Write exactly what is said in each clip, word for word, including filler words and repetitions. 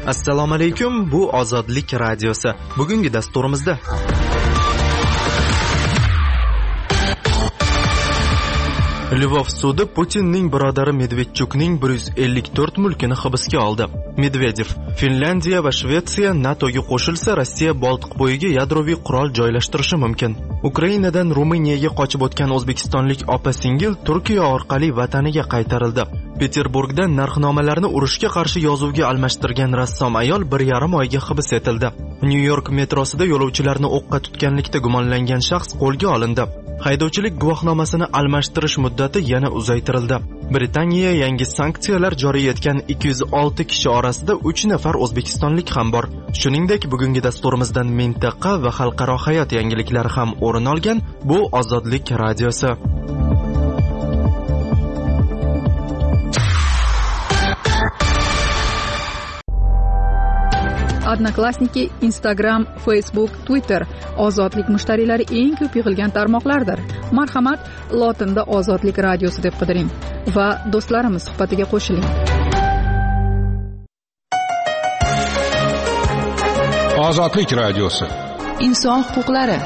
Assalomu alaykum, bu Ozodlik radiosi. Bugungi dasturimizda Lvov sudi Putinning birodari Medvedchukning bir yuz ellik to'rt mulkini hibsga oldi. Medvedev: Finlandiya va Shvetsiya NATOga qo'shilsa, Rossiya Boltiq bo'yiga yadroviy qurol joylashtirishi mumkin. Ukrainadan Ruminiyaga qochib o'tgan o'zbekistonlik opa-singil Turkiya orqali vataniga qaytarildi. Peterburgda narxnomalarni urushga qarshi yozuvga almashtirgan rassom ayol bir yarim oyga hibs etildi. Nyu-York metrosida yo'lovchilarni o'qqa tutganlikda gumonlangan shaxs qo'lga olindi. Haydovchilik guvohnomasini almashtirish muddati yana uzaytirildi. Britaniya yangi sanksiyalar joriy etgan ikki yuz olti kishi orasida uch nafar o'zbekistonlik ham bor. Shuningdek, bugungi dasturimizdan mintaqa va xalqaro hayot yangiliklari ham o'rin olgan. Bu Ozodlik radiosi. Odnoklassniki, Instagram, Facebook, Twitter ozodlik mushtariylari eng ko'p yig'ilgan tarmoqlardir. Marhamat, lotinda Ozodlik radiosi deb qidiring va do'stlarimiz suhbatiga qo'shiling. Ozodlik radiosi. Inson huquqlari.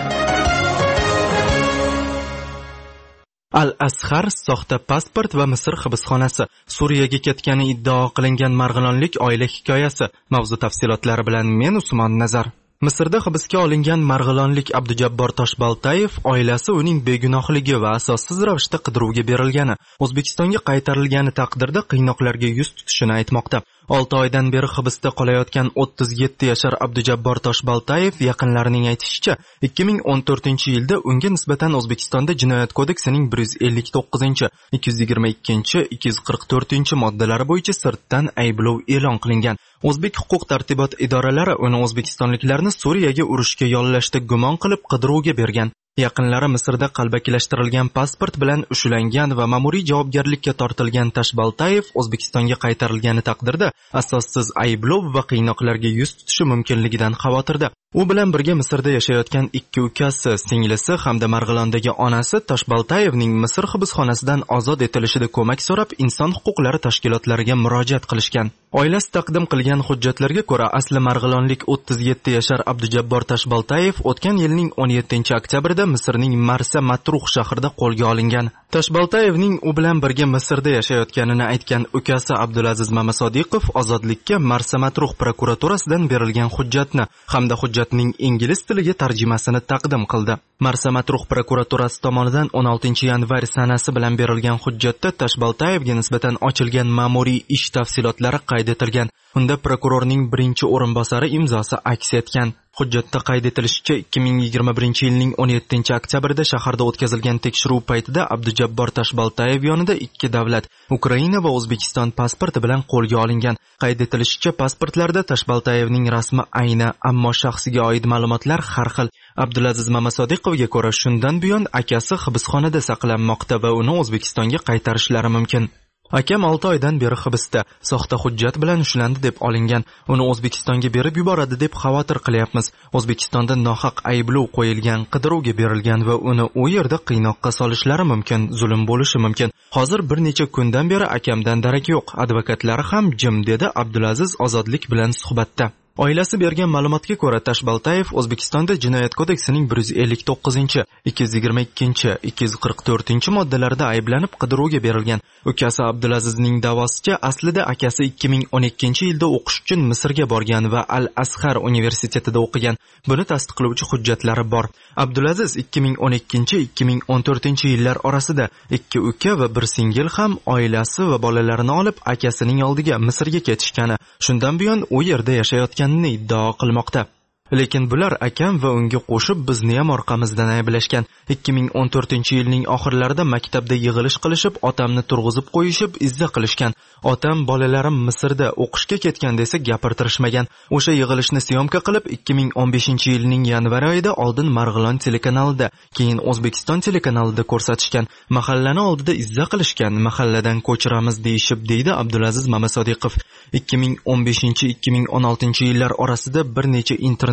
Al-Azhar soxta pasport va Misr hibsxonasi, Suriyaga ketgani iddao qilingan marg'ilonlik oila hikoyasi. Mavzu tafsilotlari bilan men Usmon Nazar. Misrda hibsga olingan marg'ilonlik Abdujabbor Toshbaltayev oilasi uning begunohligi va asossiz ravishda qidiruvga berilgani, O'zbekistonga qaytarilgani taqdirda qiynoqlarga yuz tutishini aytmoqda. olti oydan beri hibsda qolayotgan o'ttiz yetti yashar Abdujabbor Toshbaltayev yaqinlarining aytishicha, ikki ming o'n to'rtinchi yilda unga nisbatan O'zbekistonda Jinoyat kodeksining bir yuz ellik to'qqizinchi, ikki yuz yigirma ikkinchi, ikki yuz qirq to'rtinchi moddalari bo'yicha sirtdan ayblov e'lon qilingan. O'zbek huquq tartibot idoralari uni o'zbekistonliklarni Suriyaga urushga yollashda gumon qilib qidiruvga bergan. Yaqinlari Misrda qalbakilashtirilgan pasport bilan ushlangan va ma'muriy javobgarlikka tortilgan Toshbaltayev O'zbekistonga qaytarilgani taqdirda asossiz ayblov va qiynoqlarga yuz tutishi mumkinligidan xavotirda. U bilan birga Misrda yashayotgan ikki ukasi, singlisi hamda Marg'ilondagi onasi Toshbaltayevning Misr hibsxonasidan ozod etilishida ko'mak so'rab inson huquqlari tashkilotlariga murojaat qilishgan. Oilasi taqdim qilgan hujjatlarga ko'ra, asli marg'ilonlik o'ttiz yetti yashar Abdujabbor Toshbaltayev o'tgan yilning o'n yettinchi oktyabrida Misrning Marsa Matruh shahrida qo'lga olingan. Toshbaltayevning u bilan birga Misrda yashayotganini aytgan ukasi Abdulaziz Mamasodiqov ozodlikka Marsa Matruh prokuraturasidan berilgan hujjatni hamda hujjatning ingliz tiliga tarjimasini taqdim qildi. Marsa Matruh prokuraturasi tomonidan o'n oltinchi yanvar sanasi bilan berilgan hujjatda Toshbaltayevga nisbatan ochilgan ma'muriy ish tafsilotlari qayd etilgan. Unda prokurorning birinchi o'rinbosari imzosi aks etgan. Hujjatda qayd etilishicha, ikki ming yigirma birinchi yilning o'n yettinchi oktyabrida shaharda o'tkazilgan tekshiruv paytida Abdujabbor Toshbaltayev yonida ikki davlat, Ukraina va O'zbekiston pasporti bilan qo'lga olingan. Qayd etilishicha, pasportlarda Toshbaltayevning rasmi ayni, ammo shaxsiga oid ma'lumotlar har xil. Abdulaziz Mamasodiqovga ko'ra, shundan buyon akasi hibsxonada saqlanmoqda va uni O'zbekistonga qaytarishlari mumkin. Akam olti oydan beri hibsda, soxta hujjat bilan ushlandi deb olingan. Uni O'zbekistonga berib yuboradi deb xavotir qilyapmiz. O'zbekistonda nohaq ayblov qo'yilgan, qidiruvga berilgan va uni u yerda qiynoqqa solishlari mumkin, zulm bo'lishi mumkin. Hozir bir necha kundan beri akamdan darak yo'q, advokatlari ham jim, dedi Abdulaziz Ozodlik bilan suhbatda. Oilasi bergan ma'lumotga ko'ra, Toshbaltayev O'zbekistonda Jinoyat kodeksining bir yuz ellik to'qqizinchi, ikki yuz yigirma ikkinchi, ikki yuz qirq to'rtinchi moddalarida ayblanib qidiruvga berilgan. Ukasi Abdulazizning da'vosicha, aslida akasi ikki ming o'n ikkinchi yilda o'qish uchun Misrga borgan va Al-Azhar universitetida o'qigan. Buni tasdiqlovchi hujjatlari bor. Abdulaziz ikki ming o'n ikkinchi ikki ming o'n to'rtinchi yillar orasida ikki uka va bir singil ham oilasi va bolalarini olib akasining oldiga Misrga ketishgani, shundan buyon u yerda yashayotganini iddao qilmoqda. Lekin bular akam va unga qo'shib bizni ham orqamizdan ayblashgan. ikki ming o'n to'rtinchi yilning oxirlarida maktabda yig'ilish qilishib, otamni turg'izib qo'yishib, izza qilishgan. Otam bolalarim Misrda o'qishga ketgan desa gapirtirishmagan. O'sha yig'ilishni syomka qilib ikki ming o'n beshinchi yilning yanvar oyida oldin Marg'ilon telekanalida, keyin O'zbekiston telekanalida ko'rsatishgan. Mahallani oldida izza qilishgan, mahalladan ko'chiramiz deyishib, deydi Abdulaziz Mamasodiqov. ikki ming o'n beshinchi ikki ming o'n oltinchi yillar orasida bir necha internet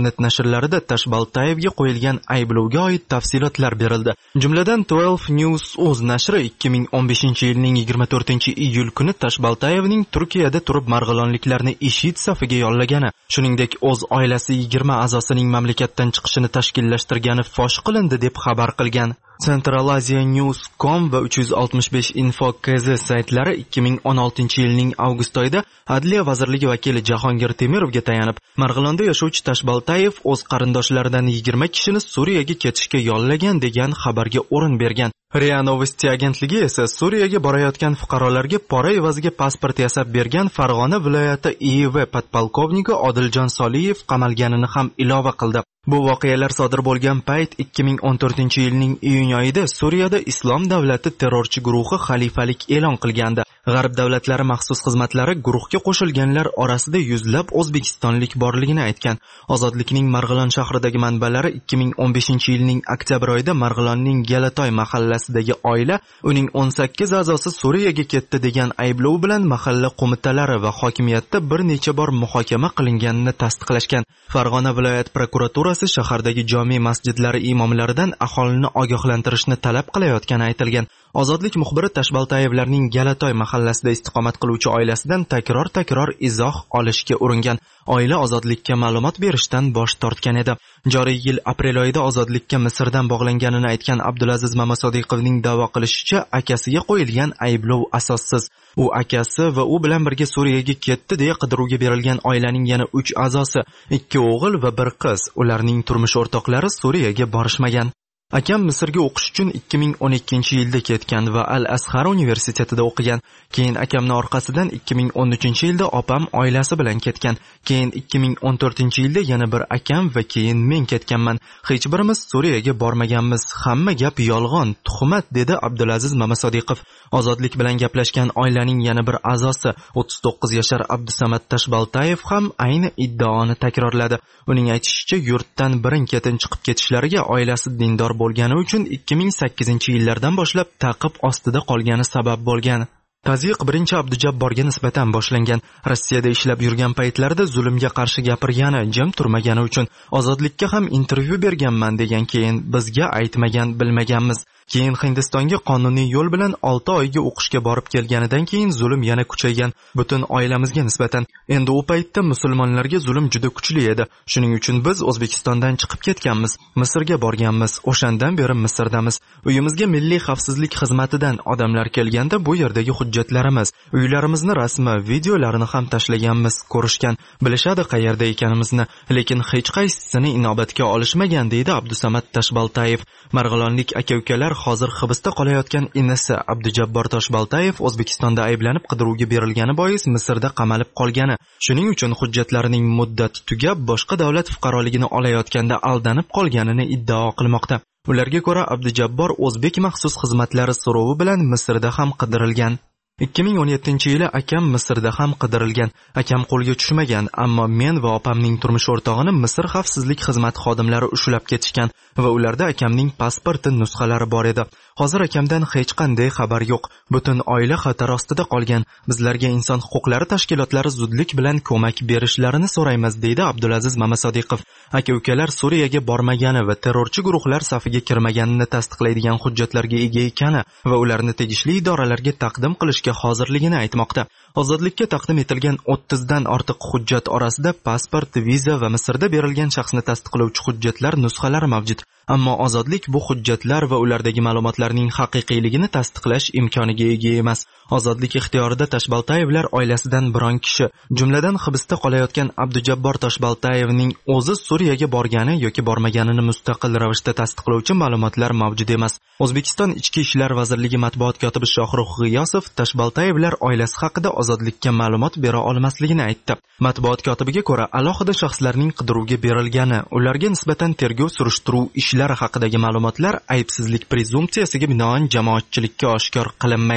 internet nashrlarida Tashbaltayevga qo'yilgan ayblovga oid tafsilotlar berildi. Jumladan twelve news o'z nashri ikki ming o'n beshinchi yilning yigirma to'rtinchi iyul kuni Tashbaltayevning Turkiyada turib marg'ilonliklarni IShID safiga yollagani, shuningdek o'z oilasi yigirma a'zosining mamlakatdan chiqishini tashkillashtirgani fosh qilindi deb xabar qilgan. Central Asia News dot com va uch yuz oltmish besh info dot k z saytlari ikki ming o'n oltinchi yilning avgust oyida Adliya vazirligi vakili Jahongir Temirovga tayanib, Marg'ilonda yashovchi Tashbaltayev o'z qarindoshlaridan yigirma kishini Suriyaga ketishga yollagan degan xabarga o'rin bergan. RIA Novosti agentligi esa Suriyaga borayotgan fuqarolarga pora evaziga pasport yasab bergan Farg'ona viloyati I I V podpolkovniki Odiljon Soliyev qamalganini ham ilova qildi. Bu voqealar sodir bo'lgan payt ikki ming o'n to'rtinchi yilning iyun oyida Suriyada Islom davlati terrorchi guruhi xalifalik e'lon qilgandi. G'arb davlatlari maxsus xizmatlari guruhga qo'shilganlar orasida yuzlab o'zbekistonlik borligini aytgan. Ozodlikning Marg'ilon shahridagi manbalari ikki ming o'n beshinchi yilning oktyabr oyida Marg'ilonning Galatoy mahallasidagi oila uning o'n sakkiz a'zosi Suriyaga ketdi degan ayblov bilan mahalla qo'mitalari va hokimiyatda bir necha bor muhokama qilinganini tasdiqlashgan. Farg'ona viloyat prokuraturasi shahardagi jome masjidlari imomlaridan aholini ogohlantirishni talab qilayotgani aytilgan. Ozodlik muxbiri Tashbaltayevlarning Galatoy mahallasida istiqomat qiluvchi oilasidan takror-takror izoh olishga uringan. Oila ozodlikka ma'lumot berishdan bosh tortgan edi. Joriy yil aprel oyida ozodlikka Misrdan bog'langanini aytgan Abdulaziz Mamasodiqovning da'vo qilishicha, akasiga qo'yilgan ayblov asossiz. U akasi va u bilan birga Suriyaga ketdi deya qidiruvga berilgan oilaning yana uch a'zosi, ikki o'g'il va bir qiz, ularning turmush o'rtoqlari Suriyaga borishmagan. Akam Misrga o'qish uchun ikki ming o'n ikkinchi yilda ketgan va Al-Azhar universitetida o'qigan. Keyin akamning orqasidan ikki ming o'n uchinchi yilda opam oilasi bilan ketgan. Keyin ikki ming o'n to'rtinchi yilda yana bir akam va keyin men ketganman. Hech birimiz Suriyaga bormaganmiz. Hamma gap yolg'on, tuhmat, dedi Abdulaziz Mamasodiqov. Ozodlik bilan gaplashgan oilaning yana bir a'zosi, o'ttiz to'qqiz yashar Abdusamad Tashbaltayev ham ayni iddaoni takrorladi. Uning aytishicha, yurtdan birin-ketin chiqib ketishlariga oilasi dindor bo'lgani uchun ikki ming sakkizinchi yillardan boshlab ta'qib ostida qolgani sabab bo'lgan. Tazyiq birinchi Abdujabborga nisbatan boshlangan. Rossiyada ishlab yurgan paytlarida zulmga qarshi gapirgani, jim turmagani uchun ozodlikka ham intervyu berganman degan, keyin bizga aytmagan, bilmaganmiz. Keyin Hindistonga qonuniy yo'l bilan olti oyga o'qishga borib kelganidan keyin zulm yana kuchaygan, butun oilamizga nisbatan. Endi u paytda musulmonlarga zulm juda kuchli edi. Shuning uchun biz O'zbekistondan chiqib ketganmiz, Misrga borganmiz. O'shandan beri Misrdamiz. Uyimizga milliy xavfsizlik xizmatidan odamlar kelganda bu yerdagi hujjatlarimiz, uylarimizni rasmi, videolarini ham tashlaganmiz, ko'rishgan, bilishadi qayerda ekanimizni, lekin hech qaysisini inobatga olishmagan, deydi Abdusamad Tashbaltayev. Marg'ilonlik aka-ukalar hozir hibsda qolayotgan inisi Abdujabbor Tashbaltayev O'zbekistonda ayblanib qidiruvga berilgani bois Misrda qamalib qolgani. Shuning uchun hujjatlarining muddati tugab, boshqa davlat fuqaroligini olayotganda aldanib qolganini iddao qilmoqda. Ularga ko'ra, Abdujabbor o'zbek maxsus xizmatlari so'rovi bilan Misrda ham qidirilgan. ikki ming o'n yettinchi yili akam Misrda ham qidirilgan. Akam qo'lga tushmagan, ammo men va opamning turmush o'rtog'ini Misr xavfsizlik xizmati xodimlari ushlab ketishgan va ularda akamning pasporti nusxalari bor edi. Hozir akamdan hech qanday xabar yo'q. Butun oila xatar ostida qolgan. Bizlarga inson huquqlari tashkilotlari zudlik bilan ko'mak berishlarini so'raymiz, deydi Abdulaziz Mamasodiqov. Aka-ukalar Suriyaga bormagani va terrorchi guruhlar safiga kirmaganini tasdiqlaydigan hujjatlarga ega ekani va ularni tegishli idoralarga taqdim qilishga hozirligini aytmoqda. Ozodlikka taqdim etilgan o'ttizdan ortiq hujjat orasida pasport, viza va Misrda berilgan shaxsni tasdiqlovchi hujjatlar nusxalari mavjud. Ammo ozodlik bu hujjatlar va ulardagi ma'lumotlarning haqiqiyligini tasdiqlash imkoniga ega emas. Ozodlik ixtiyorida Tashbaltayevlar oilasidan biron kishi, jumladan hibsda qolayotgan Abdujabbor Tashbaltayevning o'zi Suriyaga borgani yoki bormaganini mustaqil ravishda tasdiqlovchi ma'lumotlar mavjud emas. O'zbekiston Ichki ishlar vazirligi matbuot kotibi Shohrux G'iyosov Tashbaltayevlar oilasi haqida ozodlikka ma'lumot bera olmasligini aytdi. Matbuot kotibiga ko'ra, alohida shaxslarning qidiruvga berilgani, ularga nisbatan tergov surishtiruv ishlari haqidagi ma'lumotlar aybsizlik prezumpsiyasiga binoan jamoatchilikka oshkor qilinmaydi.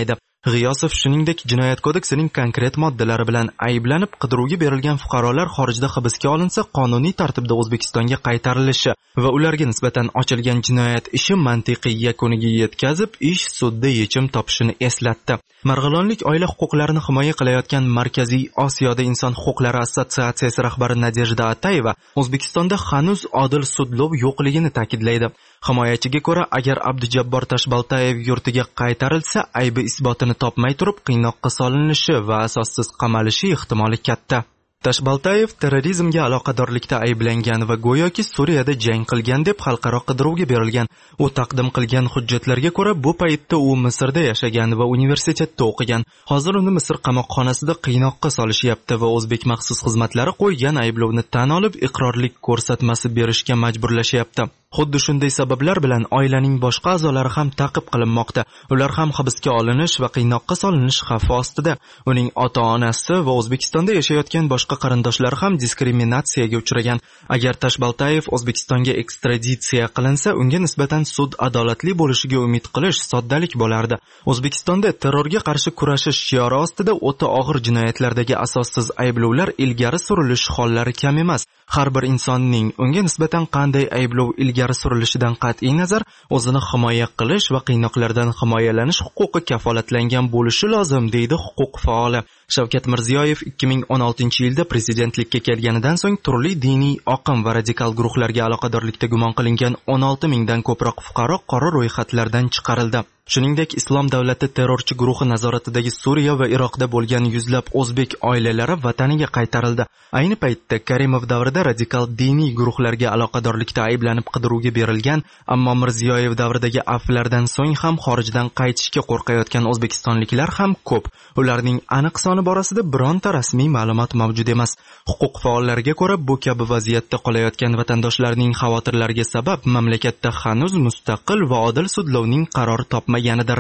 G'iyosov shuningdek Jinoyat kodeksining konkret moddalari bilan ayblanib qidiruvga berilgan fuqarolar xorijda hibsga olinsa qonuniy tartibda O'zbekistonga qaytarilishi va ularga nisbatan ochilgan jinoyat ishi mantiqiy yakuniga yetkazib, ish sudda yechim topishini eslatdi. Marg'ilonlik oila huquqlarini himoya qilayotgan Markaziy Osiyoda inson huquqlari assotsiatsiyasi rahbari Nadejda Atayeva O'zbekistonda hanuz odil sudlov yo'qligini ta'kidlaydi. Himoyachiga ko'ra, agar Abdujabbor Tashbaltayev yurtiga qaytarilsa, aybi isbotini topmay turib qiynoqqa solinishi va asossiz qamalishi ehtimoli katta. Tashbaltayev terrorizmga aloqadorlikda ayblangan va go'yoki Suriyada jang qilgan deb xalqaro qidiruvga berilgan. U taqdim qilgan hujjatlarga ko'ra, bu paytda u Misrda yashagan va universitetda o'qigan. Hozir uni Misr qamoqxonasida qiynoqqa solishyapti va o'zbek maxsus xizmatlari qo'ygan ayblovni tan olib, iqrorlik ko'rsatmasi berishga majburlashyapti. Xuddi shunday sabablar bilan oilaning boshqa a'zolari ham ta'qib qilinmoqda. Ular ham hibsga olinish va qiynoqqa solinish xavfi ostida. Uning ota-onasi va O'zbekistonda yashayotgan boshqa qarindoshlari ham diskriminatsiyaga uchragan. Agar Tashbaltayev O'zbekistonga ekstraditsiya qilinsa, unga nisbatan sud adolatli bo'lishiga umid qilish soddalik bo'lardi. O'zbekistonda terrorga qarshi kurashish shiori ostida o'ta og'ir jinoyatlardagi asossiz ayblovlar ilgari surilish hollari kam emas. Har bir insonning unga nisbatan qanday ayblov ilgari surilishidan qat'iy nazar o'zini himoya qilish va qiynoqlardan himoyalanish huquqi kafolatlangan bo'lishi lozim, deydi huquq faoli. Shavkat Mirziyoyev ikki ming o'n oltinchi yilda prezidentlikka kelganidan so'ng turli diniy oqim va radikal guruhlarga aloqadorlikda gumon qilingan o'n olti mingdan ko'proq fuqaro qora ro'yxatlardan chiqarildi. Shuningdek, Islom davlati terrorchi guruhi nazoratidagi Suriya va Iroqda bo'lgan yuzlab o'zbek oilalari vataniga qaytarildi. Ayni paytda Karimov davrida radikal diniy guruhlarga aloqadorlikda ayblanib qidiruvga berilgan, ammo Mirziyoyev davridagi afvlardan so'ng ham xorijdan qaytishga qo'rqayotgan o'zbekistonliklar ham ko'p. Ularning aniq soni borasida bironta rasmiy ma'lumot mavjud emas. Huquq faollariga ko'ra, bu kabi vaziyatda qolayotgan vatandoshlarning xavotirlariga sabab mamlakatda hanuz mustaqil va odil sudlovning qarori topmaganidir.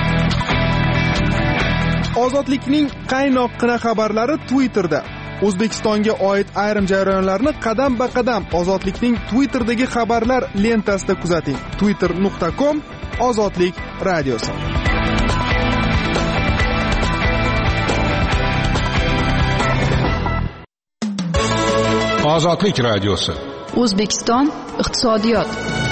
Ozodlikning qaynoqqina xabarlari Twitterda. O'zbekistonga oid ayrim jarayonlarni qadam-ba-qadam Ozodlikning Twitterdagi xabarlar lentasida kuzating. twitter nuqta com Ozodlik radiosi. Ozodlik radiosi. O'zbekiston iqtisodiyot.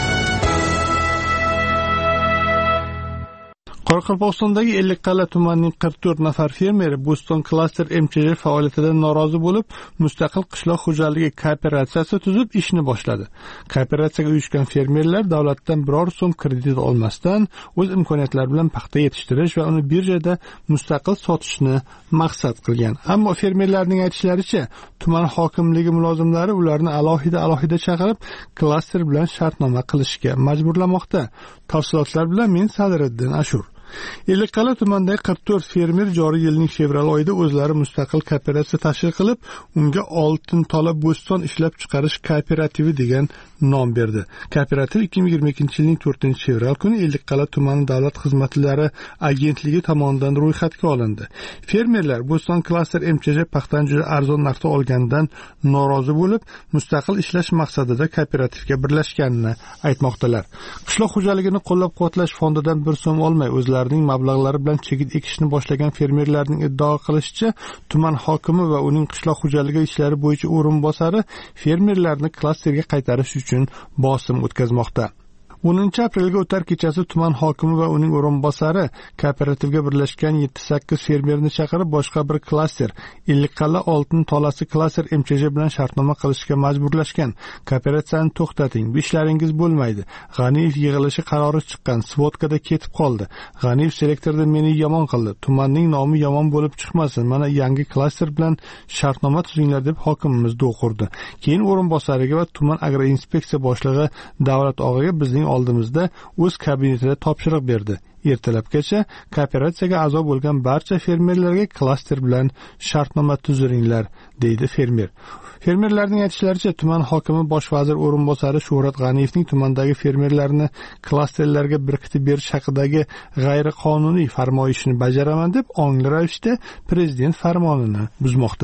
Qoraqalpog'istondagi Ellikqal'a tumanining qirq to'rt nafar fermeri Bo'ston klaster M Ch J faoliyatidan norozi bo'lib, mustaqil qishloq xo'jaligi kooperatsiyasi tuzib ishni boshladi. Kooperatsiyaga uyushgan fermerlar davlatdan biror so'm kredit olmasdan o'z imkoniyatlari bilan paxta yetishtirish va uni birjada mustaqil sotishni maqsad qilgan. Ammo fermerlarning aytishlaricha, tuman hokimligi mulozimlari ularni alohida-alohida chaqirib, klaster bilan shartnoma qilishga majburlamoqda. Tafsilotlar bilan men Sadiriddin Ashur. Ellikqal'a tumanidagi qirq to'rt fermer joriy yilning fevral oyida o'zlari mustaqil kooperatsiya tashkil qilib, unga Oltin tola bo'ston ishlab chiqarish kooperativi degan nom berdi. Kooperativ ikki ming yigirma ikkinchi yilning to'rtinchi fevral kuni Ellikqal'a tumani davlat xizmatlari agentligi tomonidan ro'yxatga olindi. Fermerlar Bo'ston klaster M Ch J paxtani juda arzon narxda olganidan norozi bo'lib, mustaqil ishlash maqsadida kooperativga birlashganini aytmoqdalar. Qishloq xo'jaligini qo'llab-quvvatlash fondidan bir so'm olmay o'zlarining mablag'lari bilan chigit ekishni boshlagan fermerlarning iddao qilishicha, tuman hokimi va uning qishloq xo'jaligi ishlari bo'yicha o'rinbosari fermerlarni klasterga qaytarish uchun bosim o'tkazmoqda. o'ninchi aprelga o'tar kechasi tuman hokimi va uning o'rinbosari kooperativga birlashgan yetti sakkiz fermerni chaqirib, boshqa bir klaster Ellikqal'a Oltin tolasi klaster M Ch J bilan shartnoma qilishga majburlashgan. Kooperatsiyani to'xtating, bu ishlaringiz bo'lmaydi. G'aniyev yig'ilishi qarori chiqqan, Svodkada ketib qoldi. G'aniyev selektorda meni yomon qildi. Tumanning nomi yomon bo'lib chiqmasin. Mana yangi klaster bilan shartnoma tuzinglar deb hokimimiz do'qurdi. Keyin o'rinbosariga va tuman agroinspeksiya boshlig'i Davlat og'aga bizning oldimizda o'z kabinetida topshiriq berdi. Ertalabgacha kooperatsiyaga a'zo bo'lgan barcha fermerlarga klaster bilan shartnoma tuziringlar, deydi fermer. Fermerlarning aytishlaricha, tuman hokimi bosh vazir o'rinbosari Shuhrat G'aniyevning tumandagi fermerlarni klasterlarga berkitib berish haqidagi g'ayriqonuniy farmoyishini bajaraman deb ongli ravishda prezident farmonini buzmoqda.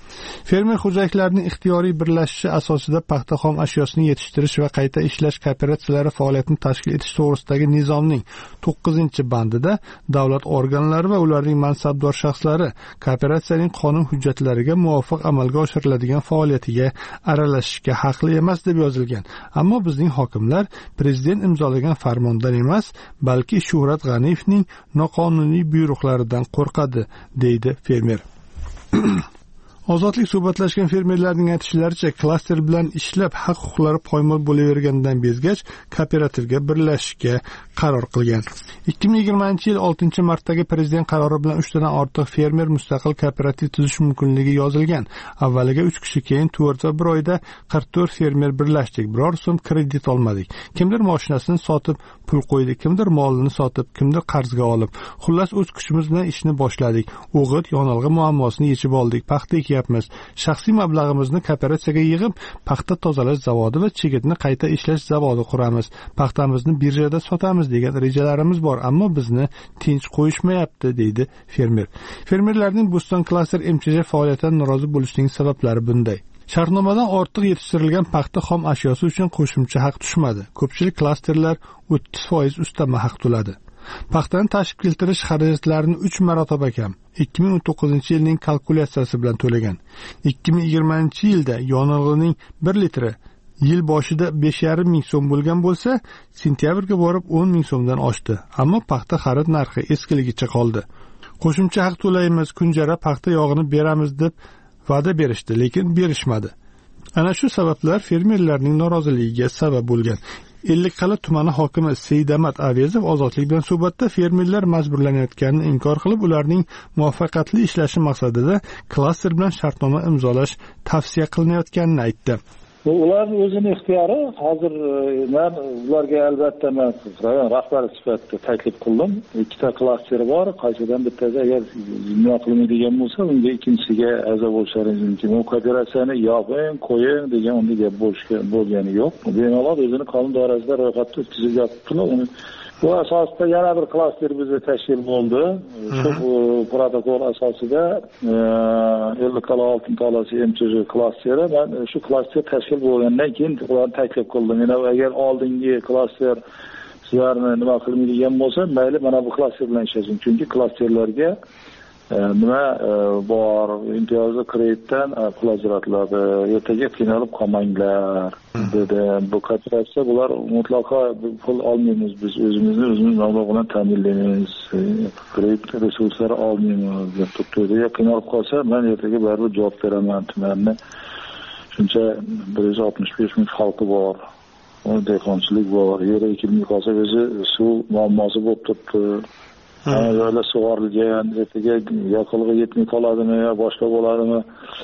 Fermer xo'jaliklarining ixtiyoriy birlashishi asosida paxta xom ashyosini yetishtirish va qayta ishlash kooperatsiyalari faoliyatini tashkil etish to'g'risidagi nizomning to'qqizinchi bandida davlat organlari va ularning mansabdor shaxslari kooperatsiyaning qonun hujjatlariga muvofiq amalga oshiriladigan faoliyatiga aralashishga haqli emas deb yozilgan. Ammo bizning hokimlar prezident imzolagan farmondan emas, balki Shuhrat G'aniyevning noqonuniy buyruqlaridan qo'rqadi, deydi fermer. Ozodlik suhbatlashgan fermerlarning aytishlaricha, klaster bilan ishlab haq-huquqlari poymol bo'lavergandan bezgach, kooperativga birlashishga qaror qilgan. ikki ming yigirmanchi yil oltinchi martdagi prezident qarori bilan uch tadan ortiq fermer mustaqil kooperativ tuzish mumkinligi yozilgan. Avvaliga uch kishi, keyin to'rt va bir oyda qirq to'rt fermer birlashdik. Biror so'm kredit olmadik. Kimdir mashinasini sotib pul qo'ydi, kimdir molini sotib, kimdir qarzga olib. Xullas o'z kuchimiz bilan ishni boshladik. O'g'it, yonilg'i muammosini yechib oldik. Paxta ekyapmiz. Shaxsiy mablag'imizni kooperatsiyaga yig'ib, paxta tozalash zavodi va chigitni qayta ishlash zavodi quramiz. Paxtamizni birjada sotamiz degan rejalarimiz bor, ammo bizni tinch qo'yishmayapti, deydi fermer. Fermerlarning Bo'ston klaster M Ch J faoliyatidan norozi bo'lishining sabablari bunday. Shartnomadan ortiq yetishtirilgan paxta xom ashyosi uchun qo'shimcha haq tushmadi. Ko'pchilik klasterlar o'ttiz foiz ustama haq to'ladi. Paxtani tashib keltirish xarajatlarini uch marotaba kam ikki ming o'n to'qqizinchi yilning kalkulyatsiyasi bilan to'lagan. ikki ming yigirmanchi yilda yonilg'ining bir litri yil boshida besh yarim ming so'm bo'lgan bo'lsa, sentyabrga borib o'n ming so'mdan oshdi. Ammo paxta xarid narxi eskiligicha qoldi. Qo'shimcha haq to'laymiz, kunjara paxta yog'ini beramiz deb va'da berishdi, lekin berishmadi. Ana shu sabablar fermerlarning noroziligiga sabab bo'lgan. Ellikqal'a tumani hokimi Seydamat Avezov Ozodlik bilan suhbatda fermerlar majburlanayotganini inkor qilib, ularning muvaffaqiyatli ishlashi maqsadida klaster bilan shartnoma imzolash tavsiya qilinayotganini aytdi. Ularning o'zining ixtiyori. Hozir men ularga albatta men rayon rahbari sifatida taklif qildim. Ikkita klaster bor, qaysidan bittasi agar nima qilmaydigan bo'lsa, unga ikkinchisiga a'zo bo'lishlaringiz mumkin. U kooperatsiyani yoping, qo'ying degan unday gap bo'lgani yo'q. Bemalol o'zini qonun doirasida ro'yxatga o'tkazib yotibdilar. Uni bu asosda yana bir klaster bizda tashkil bo'ldi. Shu protokol asosida ellikqal'a oltin tolasi M Ch J klasteri. Men shu klaster tashkil bo'lgandan keyin ularni taklif qildim. Yana agar oldingi klaster sizlarni nima qilmaydigan bo'lsa, mayli mana bu klaster bilan ishlashing. Chunki klasterlarga nima bor, imtiyozli kreditdan pul ajratiladi. Ertaga qiynalib qolmanglar dedi. Bu kooperatsiya bular mutlaqo pul olmaymiz, biz o'zimizni o'zimiz mablag' bilan ta'minlaymiz, kredit resurslari olmaymiz deb turibdi. Qiynalib qolsa, men ertaga baribir javob beraman. Tumanni shuncha bir yuz oltmish besh ming xalqi bor. Uni dehqonchilik bor. Yer ekilmay qolsa, o'zi suv muammosi bo'lib turibdi. Yo'llar sug'orilgan, ertaga yoqilg'i yetmay qoladimi yo boshqa bo'ladimi?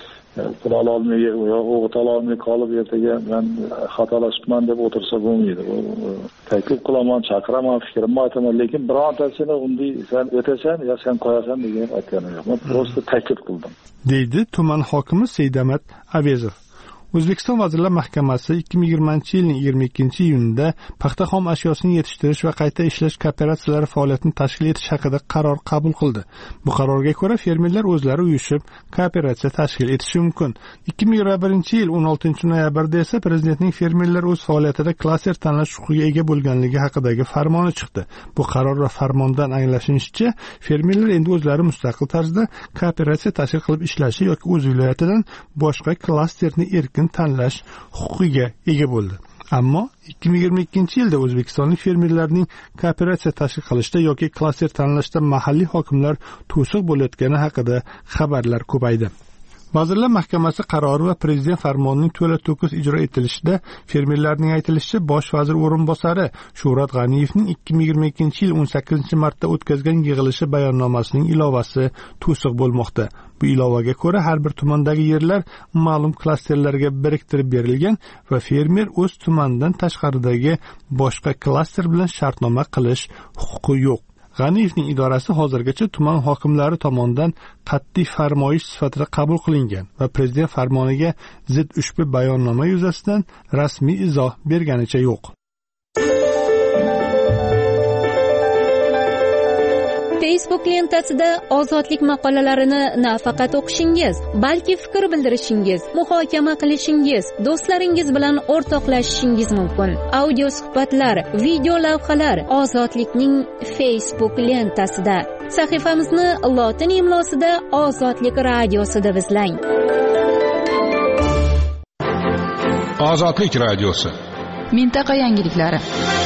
Pul ololmay yo o'g'it ololmay qolib ertaga men xatolashibman deb o'tirsa bo'lmaydi. Taklif qilaman, chaqiraman, fikrimni aytaman, lekin birontasini unday sen o'tasan yo sen qo'yasan degan aytganim yo'q. Men просто taklif qildim, deydi tuman hokimi Seydamat Avezov. O'zbekiston Vazirlar Mahkamasi ikki ming yigirmanchi yilning yigirma ikkinchi iyunida paxta xom ashyosini yetishtirish va qayta ishlash kooperatsiyalari faoliyatini tashkil etish haqida qaror qabul qildi. Bu qarorga ko'ra fermerlar o'zlari uyushib kooperatsiya tashkil etishi mumkin. ikki ming yigirma birinchi yil o'n oltinchi noyabrda esa prezidentning fermerlar o'z faoliyatida klaster tanlash huquqiga ega bo'lganligi haqidagi farmoni chiqdi. Bu qaror va farmondan anglashinishicha, fermerlar endi o'zlari mustaqil tarzda kooperatsiya tashkil qilib ishlashi yoki o'z viloyatidan boshqa klasterni erkin tanlash huquqiga ega bo'ldi. Ammo ikki ming yigirma ikkinchi yilda o'zbekistonlik fermerlarning kooperatsiya tashkil qilishda yoki klaster tanlashda mahalliy hokimlar to'siq bo'layotgani haqida xabarlar ko'paydi. Vazirlar Mahkamasi qarori va prezident farmonining to'la to'kis ijro etilishida fermerlarning aytilishicha, bosh vazir o'rinbosari Shuhrat G'aniyevning ikki ming yigirma ikkinchi yil o'n sakkizinchi martda o'tkazgan yig'ilishi bayonnomasining ilovasi to'siq bo'lmoqda. Bu ilovaga ko'ra har bir tumandagi yerlar ma'lum klasterlarga biriktirib berilgan va fermer o'z tumanidan tashqaridagi boshqa klaster bilan shartnoma qilish huquqi yo'q. G'aniyevning idorasi hozirgacha tuman hokimlari tomonidan qat'iy farmoyish sifatida qabul qilingan va prezident farmoniga zid ushbu bayonnoma yuzasidan rasmiy izoh berganicha yo'q. Facebook lentasida ozodlik maqolalarini nafaqat o'qishingiz, balki fikr bildirishingiz, muhokama qilishingiz, do'stlaringiz bilan o'rtoqlashishingiz mumkin. Audio suhbatlar, video lavhalar ozodlikning Facebook lentasida. Sahifamizni lotin imlosida Ozodlik radiosi deb izlang. Ozodlik radiosi. Mintaqa yangiliklari.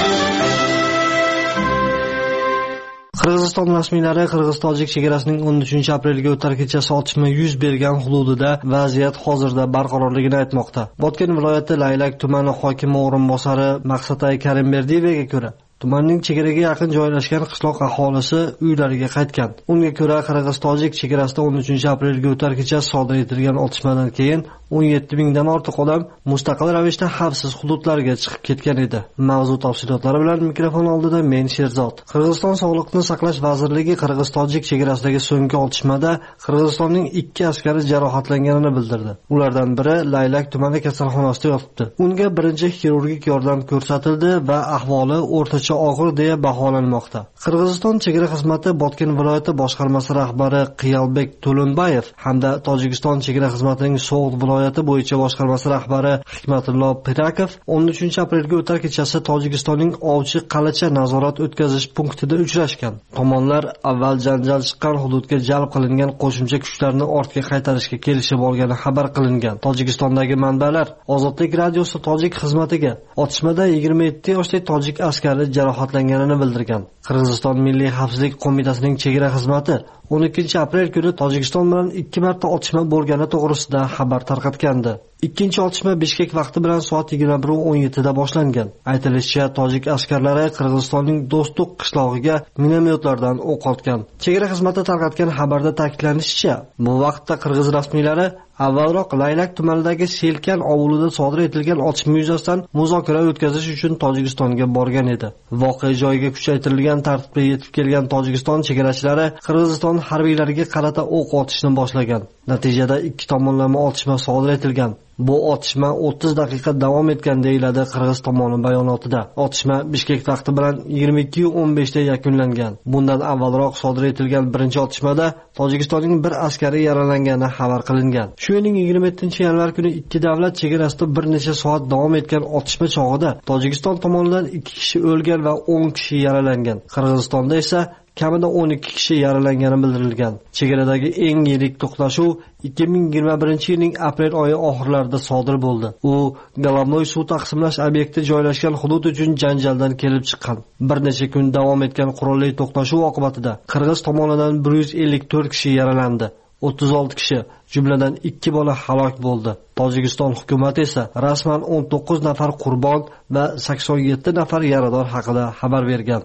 Qirg'iziston rasmiylari Qirg'iz-tojik chegarasining o'n uchinchi aprelga o'tar kechasi otishma yuz bergan hududida vaziyat hozirda barqarorligini aytmoqda. Botken viloyati Laylak tumani hokimi o'rinbosari Maqsatay Karimberdiyevaga ko'ra, tumanning chegaraga yaqin joylashgan qishloq aholisi uylariga qaytgan. Unga ko'ra, Qirg'iz-tojik chegarasida o'n uchinchi aprelga o'tar kechasi sodir etilgan otishmadan keyin o'n yetti mingdan ortiq odam mustaqil ravishda xavfsiz hududlarga chiqib ketgan edi. Mavzu tafsilotlari bilan mikrofon oldida men Sherzod. Qirg'iziston Sog'liqni saqlash vazirligi Qirg'iz-tojik chegarasidagi so'nggi otishmada Qirg'izistonning ikki askari jarohatlanganini bildirdi. Ulardan biri Laylak tumani kasalxonasida yotibdi. Unga birinchi xirurgik yordam ko'rsatildi va ahvoli o'rtacha og'ir deya baholanmoqda. Qirg'iziston chegara xizmati Botken viloyati boshqarmasi rahbari Qiyalbek To'lunbayev hamda Tojikiston chegara xizmatining So'g'd viloyati bo'yicha boshqarmasi rahbari Hikmatullo Pirakov o'n uchinchi aprelga o'tar kechasi Tojikistonning Ovchi Qalacha nazorat o'tkazish punktida uchrashgan. Tomonlar avval janjal chiqqan hududga jalb qilingan qo'shimcha kuchlarni ortga qaytarishga kelishib olgani xabar qilingan. Tojikistondagi manbalar Ozodlik radiosi tojik xizmatiga otishmada yigirma yetti yoshli tojik askari jarohatlanganini bildirgan. Qirg'iziston Milliy xavfsizlik qo'mitasining chegara xizmati o'n ikkinchi aprel kuni Tojikiston bilan ikki marta otishma bo'lgani to'g'risida xabar tarqatgandi. Ikkinchi otishma Bishkek vaqti bilan soat yigirma bir o'n yetti da boshlangan. Aytilishicha, tojik askarlari Qirg'izistonning Do'stlik qishlog'iga minomyotlardan o'q otgan. Chegara xizmati tarqatgan xabarda ta'kidlanishicha, bu vaqtda qirg'iz rasmiylari avvalroq Laylak tumanidagi Selkan ovulida sodir etilgan otishma yuzasidan muzokara o'tkazish uchun Tojikistonga borgan edi. Voqea joyiga kuchaytirilgan tartibda yetib kelgan Tojikiston chegarachilari Qirg'iziston harbiylariga qarata o'q otishni boshlagan. Natijada ikki tomonlama otishma sodir etilgan. Bu otishma o'ttiz daqiqa davom etgan deyiladi Qirg'iz tomoni bayonotida. Otishma Bishkek vaqti bilan yigirma ikki o'n besh da yakunlangan. Bundan avvalroq sodir etilgan birinchi otishmada Tojikistonning bir askari yaralangani xabar qilingan. Shu yilning yigirma yettinchi yanvar kuni ikki davlat chegarasida bir necha soat davom etgan otishma chog'ida Tojikiston tomonidan ikki kishi o'lgan va o'n kishi yaralangan. Qirg'izistonda esa kamida o'n ikki kishi yaralangani bildirilgan. Chegaradagi eng yirik to'qnashuv ikki ming yigirma birinchi yilning aprel oyi oxirlarida sodir bo'ldi. U Galovnoy suv taqsimlash obyekti joylashgan hudud uchun janjaldan kelib chiqqan. Bir necha kun davom etgan qurolli to'qnashuv oqibatida Qirg'iz tomonidan bir yuz ellik to'rt kishi yaralandi. o'ttiz olti kishi, jumladan ikki bola halok bo'ldi. Tojikiston hukumati esa rasman o'n to'qqiz nafar qurbon va sakson yetti nafar yarador haqida xabar bergan.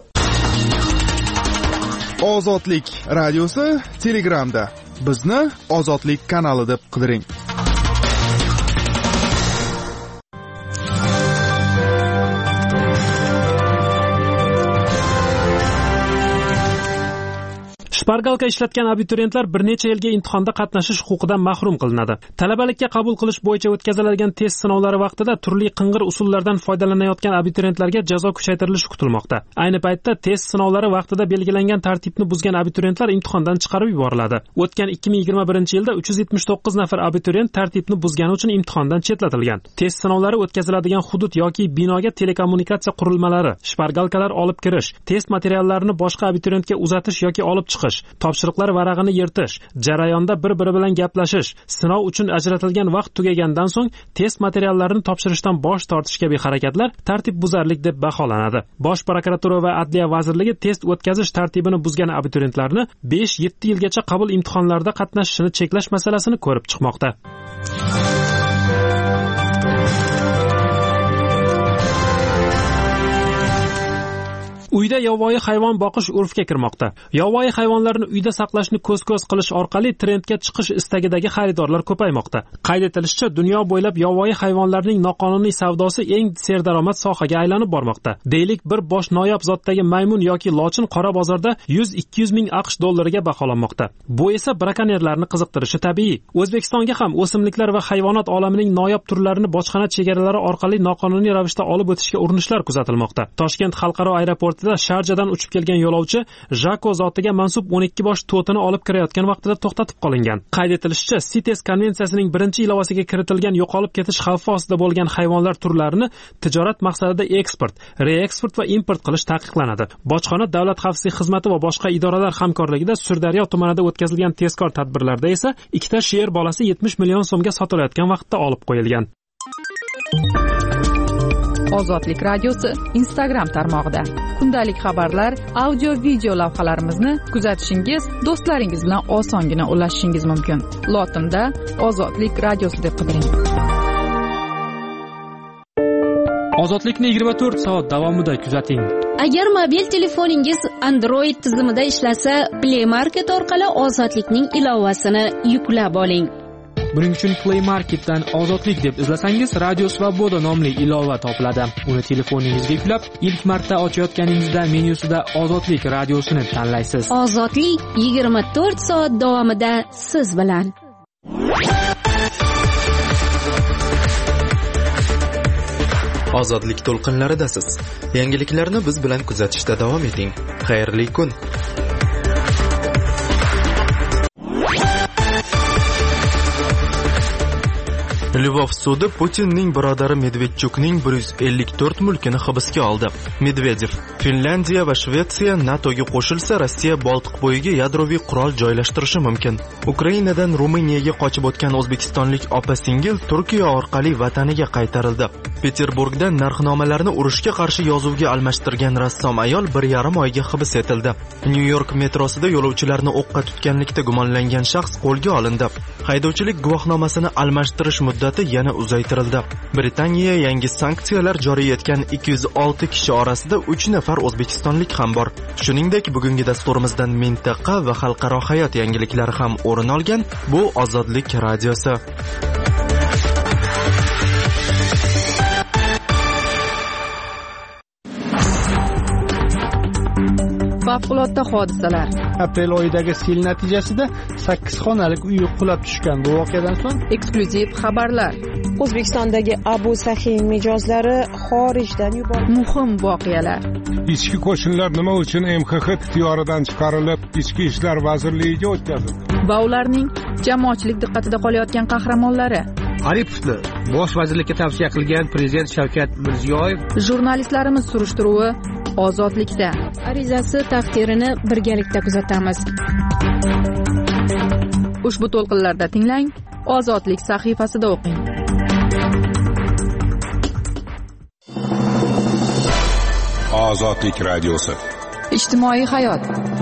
Ozodlik radiosi Telegramda. Bizni Ozodlik kanali deb qidiring. Shpargalka ishlatgan abituriyentlar bir necha yilga imtihonda qatnashish huquqidan mahrum qilinadi. Talabalikka qabul qilish bo'yicha o'tkaziladigan test sinovlari vaqtida turli qing'ir usullardan foydalanayotgan abituriyentlarga jazo kuchaytirilishi kutilmoqda. Ayni paytda test sinovlari vaqtida belgilangan tartibni buzgan abituriyentlar imtihondan chiqarib yuboriladi. O'tgan ikki ming yigirma birinchi yilda uch yuz yetmish to'qqiz nafar abituriyent tartibni buzgani uchun imtihondan chetlatilgan. Test sinovlari o'tkaziladigan hudud yoki binoga telekommunikatsiya qurilmalari, shpargalkalar olib kirish, test materiallarini boshqa abituriyentga uzatish yoki olib chiqish, topshiriqlar varag'ini yirtish, jarayonda bir-biri bilan gaplashish, sinov uchun ajratilgan vaqt tugagandan so'ng test materiallarini topshirishdan bosh tortish kabi harakatlar tartibbuzarlik deb baholanadi. Bosh prokuratura va Adliya vazirligi test o'tkazish tartibini buzgan abituriyentlarni besh yetti yilgacha qabul imtihonlarida qatnashishini cheklash masalasini ko'rib chiqmoqda. Uyda yovvoyi hayvon boqish urfga kirmoqda. Yovvoyi hayvonlarni uyda saqlashni ko'z-ko'z qilish orqali trendga chiqish istagidagi xaridorlar ko'paymoqda. Qayd etilishicha, dunyo bo'ylab yovvoyi hayvonlarning noqonuniy savdosi eng serdaromad sohaga aylanib bormoqda. Deylik, bir bosh noyob zotdagi maymun yoki lochin qora bozorda yuz ikki yuz ming aqsh dollariga baholanmoqda. Bu esa brakonyerlarni qiziqtirishi tabiiy. O'zbekistonga ham o'simliklar va hayvonot olamining noyob turlarini bojxona chegaralari orqali noqonuniy ravishda olib o'tishga urinishlar kuzatilmoqda. Toshkent xalqaro aeroportida vaqtida Sharjadan uchib kelgan yo'lovchi Jako zotiga mansub o'n ikki bosh to'tini olib kirayotgan vaqtida to'xtatib qolingan. Qayd etilishicha, CITES konvensiyasining birinchi ilovasiga kiritilgan yo'qolib ketish xavfi ostida bo'lgan hayvonlar turlarini tijorat maqsadida eksport, reeksport va import qilish taqiqlanadi. Bojxona davlat xavfsizlik xizmati va boshqa idoralar hamkorligida Sirdaryo tumanida o'tkazilgan tezkor tadbirlarda esa ikkita sher bolasi yetmish million so'mga sotilayotgan vaqtda olib qo'yilgan. Ozodlik radiosi Instagram tarmog'ida kundalik xabarlar, audio, video lavhalarimizni kuzatishingiz, do'stlaringiz bilan osongina ulashishingiz mumkin. Lotinda Ozodlik radiosi deb qidiring. Ozodlikni yigirma to'rt soat davomida kuzating. Agar mobil telefoningiz Android tizimida ishlasa, Play Market orqali Ozodlikning ilovasini yuklab oling. Buning uchun Play Marketdan Ozodlik deb izlasangiz, Radio Svoboda nomli ilova topiladi. Uni telefoningizga yuklab, ilk marta ochayotganingizda menyusida Ozodlik radiosini tanlaysiz. Ozodlik yigirma to'rt soat davomida siz bilan. Ozodlik to'lqinlaridasiz. Yangiliklarni biz bilan kuzatishda davom eting. Xayrli kun. Lvov sudi Putinning birodari Medvedchukning bir yuz ellik to'rt mulkini hibsga oldi. Medvedev: Finlandiya va Shvetsiya NATOga qo'shilsa, Rossiya Boltiq bo'yiga yadroviy qurol joylashtirishi mumkin. Ukrainadan Ruminiyaga qochib o'tgan o'zbekistonlik opa-singil Turkiya orqali vataniga qaytarildi. Peterburgda narxnomalarni urushga qarshi yozuvga almashtirgan rassom ayol bir yarim oyga hibs etildi. Nyu-York metrosida yo'lovchilarni o'qqa tutganlikda gumonlangan shaxs qo'lga olindi. Haydovchilik guvohnomasini almashtirish muddati yana uzaytirildi. Britaniya yangi sanksiyalar joriy etgan ikki yuz olti kishi orasida uch nafar o'zbekistonlik ham bor. Shuningdek, bugungi dasturimizdan mintaqa va xalqaro hayot yangiliklari ham o'rin olgan. Bu Ozodlik radiosi. Favqulodda hodisalar. Aprel oyidagi sel natijasida sakkiz xonalik uy qulab tushgan. Bu voqeadan so'ng eksklyuziv xabarlar. O'zbekistondagi Abu Sahiy mijozlari xorijdan yuborildi. Muhim voqealar. Ichki qo'shinlar nima uchun M X X ixtiyoridan chiqarilib, Ichki ishlar vazirligiga o'tkazildi? Va ularning jamoatchilik diqqatida qolayotgan qahramonlari. Aripovni bosh vazirlikka tavsiya qilgan prezident Shavkat Mirziyoyev. Jurnalistlarimiz surishtiruvi Ozodlikda. Arizasi taqdirini birgalikda kuzatamiz. Ushbu to'lqinlarda tinglang, Ozodlik sahifasida o'qing. Ozodlik radiosi. Ijtimoiy hayot.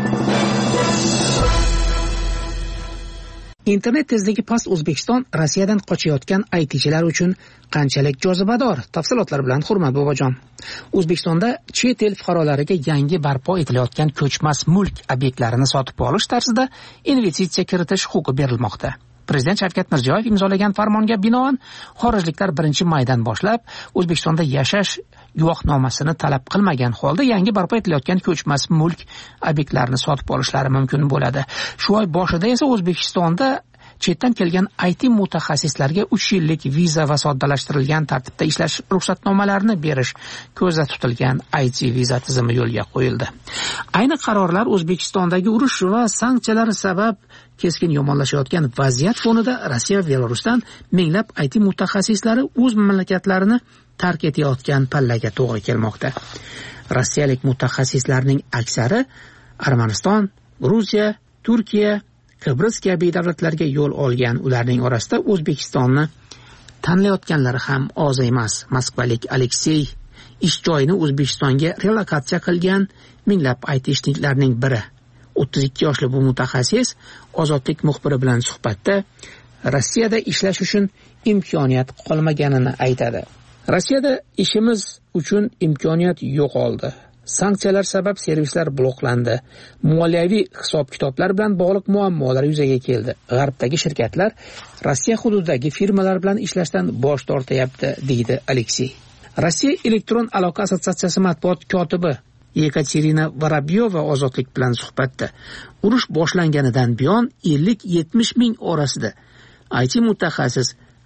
Internet tezligi past O'zbekiston Rossiyadan qochayotgan I T'chilar uchun qanchalik jozibador? Tafsilotlar bilan Hurmat Bobojon. O'zbekistonda chet el fuqarolariga yangi barpo etilayotgan ko'chmas mulk obyektlarini sotib olish tarzida investitsiya kiritish huquqi berilmoqda. Prezident Shavkat Mirziyoyev imzolagan farmonga binoan xorijliklar birinchi maydan boshlab O'zbekistonda yashash guvohnomasini talab qilmagan holda yangi barpo etilayotgan ko'chmas mulk obyektlarini sotib olishlari mumkin bo'ladi. Shu oy boshida esa O'zbekistonda chetdan kelgan I T mutaxassislarga uch yillik viza va soddalashtirilgan tartibda ishlash ruxsatnomalarini berish ko'zda tutilgan I T viza tizimi yo'lga qo'yildi. Ayni qarorlar O'zbekistondagi urush va sanksiyalar sabab keskin yomonlashayotgan vaziyat fonida Rossiya va Belarusdan minglab I T mutaxassislari o'z mamlakatlarini tark etayotgan pallaga to'g'ri kelmoqda. Rossiyalik mutaxassislarning aksari Armaniston, Gruziya, Turkiya, Qibros kabi davlatlarga yo'l olgan. Ularning orasida O'zbekistonni tanlayotganlari ham oz emas. Moskvalik Aleksey ish joyini O'zbekistonga relokatsiya qilgan minglab I T ishchilarning biri. o'ttiz ikki yoshli bu mutaxassis Ozodlik muxbiri bilan suhbatda Rossiyada ishlash uchun imkoniyat qolmaganini aytadi. Rossiyada ishimiz uchun imkoniyat yo'qoldi. Sanksiyalar sabab servislar bloklandi. Moliyaviy hisob-kitoblar bilan bog'liq muammolar yuzaga keldi. G'arbdagi shirkatlar Rossiya hududidagi firmalar bilan ishlashdan bosh tortayapti, deydi Aleksey. Rossiya elektron aloqa assotsiatsiyasi matbuot kotibi Yekaterina Vorobyova Ozodlik bilan suhbatda urush boshlanganidan buyon ellik yetmish ming orasida I T mutaxassis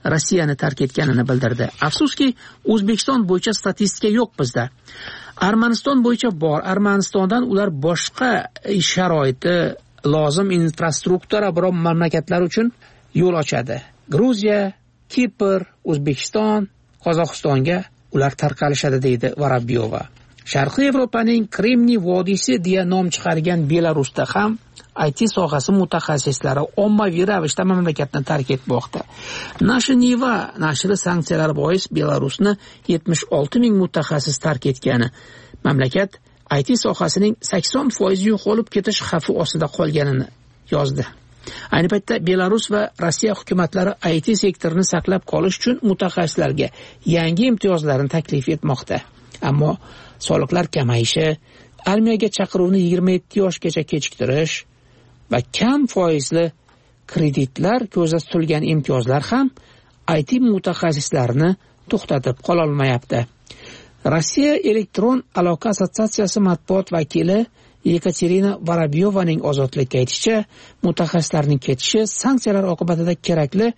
Rossiyani tark etganini bildirdi. Afsuski, O'zbekiston bo'yicha statistika yo'q bizda. Armaniston bo'yicha bor. Armanistondan ular boshqa sharoiti lozim infrastruktura biror mamlakatlar uchun yo'l ochadi. Gruziya, Kipr, O'zbekiston, Qozog'istonga ular tarqalishadi deydi Vorobyova. Sharqiy Yevropaning Kremniy vodiysi deya nom chiqargan Belarusda ham I T sohasi mutaxassislari ommaviy ravishda mamlakatni tark etmoqda. Nashr Niva nashri sanksiyalar bois Belarusni yetmish olti ming mutaxassis tark etgani, mamlakat I T sohasining sakson foiz yo'qolib ketish xavfi ostida qolganini yozdi. Ayni paytda Belarus va Rossiya hukumatlari I T sektorini saqlab qolish uchun mutaxassislarga yangi imtiyozlarni taklif etmoqda. Ammo soliqlar kamayishi, armiyaga chaqiruvni yigirma yetti yoshgacha kechiktirish va kam foizli kreditlar ko'zda tutilgan imtiyozlar ham I T mutaxassislarini to'xtatib qola olmayapti. Rossiya elektron aloqa assotsiatsiyasi matbuot vakili Yekaterina Vorobyovaning ozodlikka aytishicha, mutaxassislarning ketishi sanksiyalar oqibatida kerakli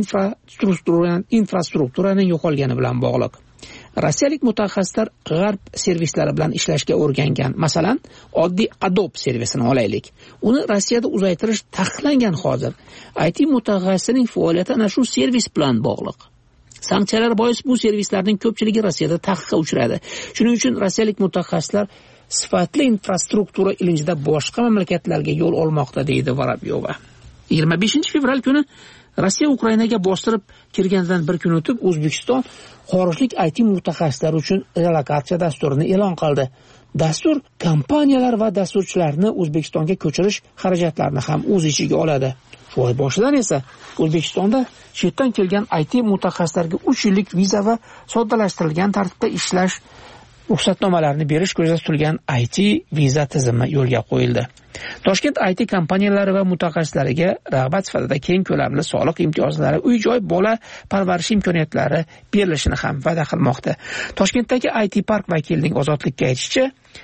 infrastrukturaning yo'qolgani bilan bog'liq. Rossiyalik mutaxassislar g'arb servislari bilan ishlashga o'rgangan. Masalan, oddiy Adobe servisini olaylik. Uni Rossiyada uzaytirish taqiqlangan hozir. I T mutaxassisining faoliyati ana shu servis bilan bog'liq. Sanksiyalar bois bu servislarning ko'pchiligi Rossiyada taqiqqa uchradi. Shuning uchun rossiyalik mutaxassislar sifatli infrastruktura ilinjida boshqa mamlakatlarga yo'l olmoqda, deydi Vorobyova. yigirma beshinchi fevral kuni Rossiya Ukrainaga bostirib kirgandan bir kun o'tib O'zbekiston xorijlik I T mutaxassislar uchun relokatsiya dasturini e'lon qildi. Dastur kompaniyalar va dasturchilarni O'zbekistonga ko'chirish xarajatlarini ham o'z ichiga oladi. Shu oy boshidan esa O'zbekistonda chetdan kelgan I T mutaxassislarga uch yillik viza va soddalashtirilgan tartibda ishlash ruxsatnomalarini berish ko'zda tutilgan I T viza tizimi yo'lga qo'yildi. Toshkent I T kompaniyalari va mutaxassislariga rag'bat sifatida keng ko'lamli soliq imtiyozlari, uy-joy, bola parvarishi imkoniyatlari berilishini ham va'da qilmoqda. Toshkentdagi I T park vakilining ozodlikka aytishicha,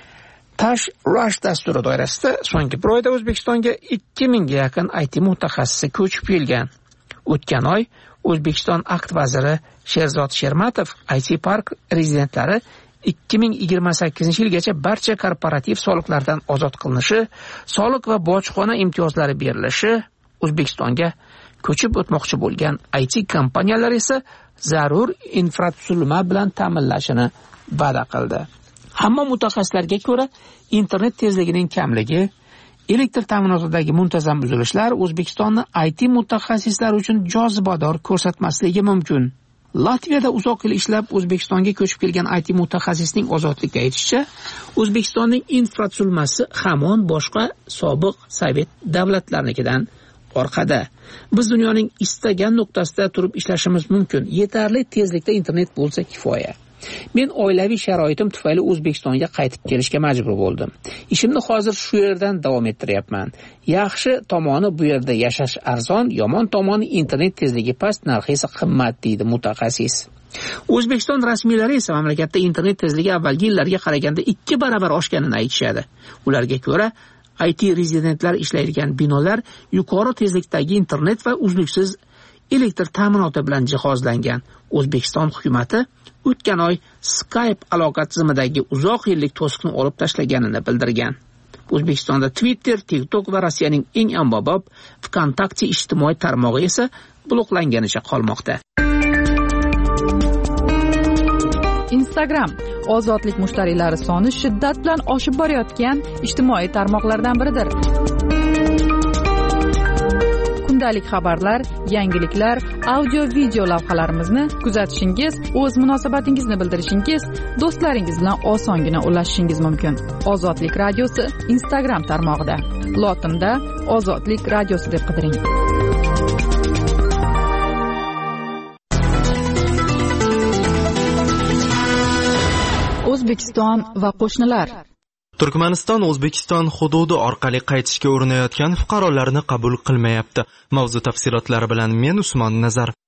Tash Rush dasturi doirasida so'nggi bir oyda O'zbekistonga ikki mingga yaqin I T mutaxassisi ko'chib kelgan. O'tgan oy O'zbekiston akt vaziri Sherzod Shermatov I T park rezidentlari ikki ming yigirma sakkizinchi yilgacha barcha korporativ soliqlardan ozod qilinishi, soliq va bojxona imtiyozlari berilishi, O'zbekistonga ko'chib o'tmoqchi bo'lgan I T kompaniyalar esa zarur infratuzilma bilan ta'minlashini va'da qildi. Hamma mutaxassislarga ko'ra, internet tezligining kamligi, elektr ta'minotidagi muntazam uzilishlar O'zbekistonni I T mutaxassislari uchun jozibador ko'rsatmasligi mumkin. Latviyada uzoq yil ishlab O'zbekistonga ko'chib kelgan I T mutaxassisning ozodlikka aytishicha, O'zbekistonning infratuzilmasi hamon boshqa sobiq Sovet davlatlarinikidan orqada. Biz dunyoning istagan nuqtasida turib ishlashimiz mumkin. Yetarli tezlikda internet bo'lsa kifoya. Men oilaviy sharoitim tufayli O'zbekistonga qaytib kelishga majbur bo'ldim. Ishimni hozir shu yerdan davom ettiryapman. Yaxshi tomoni bu yerda yashash arzon, yomon tomoni internet tezligi past, narxi esa qimmat, deydi mutaxassis. O'zbekiston rasmiylari esa mamlakatda internet tezligi avvalgi yillarga qaraganda ikki barobar oshganini aytishadi. Ularga ko'ra, I T rezidentlar ishlaydigan binolar yuqori tezlikdagi internet va uzluksiz elektr ta'minoti bilan jihozlangan. O'zbekiston hukumatı o'tgan oy Skype aloqa tizimidagi uzoq yillik to'siqni olib tashlaganini bildirgan. O'zbekistonda Twitter, TikTok va Rossiyaning eng ommabop VKontakte ijtimoiy tarmog'i esa bloklanganicha qolmoqda. Instagram ozodlik mushtariylari soni shiddat bilan oshib borayotgan ijtimoiy tarmoqlardan biridir. Kundalik xabarlar, yangiliklar, audio-video lavhalarimizni kuzatishingiz, o'z munosabatingizni bildirishingiz, do'stlaringiz bilan osongina ulashishingiz mumkin. Ozodlik radiosi Instagram tarmog'ida. Lotinda Ozodlik radiosi deb qidiring. O'zbekiston va qo'shnilar. Turkmaniston O'zbekiston hududi orqali qaytishga urinayotgan fuqarolarni qabul qilmayapti. Mavzu tafsilotlari bilan men Usmon Nazar.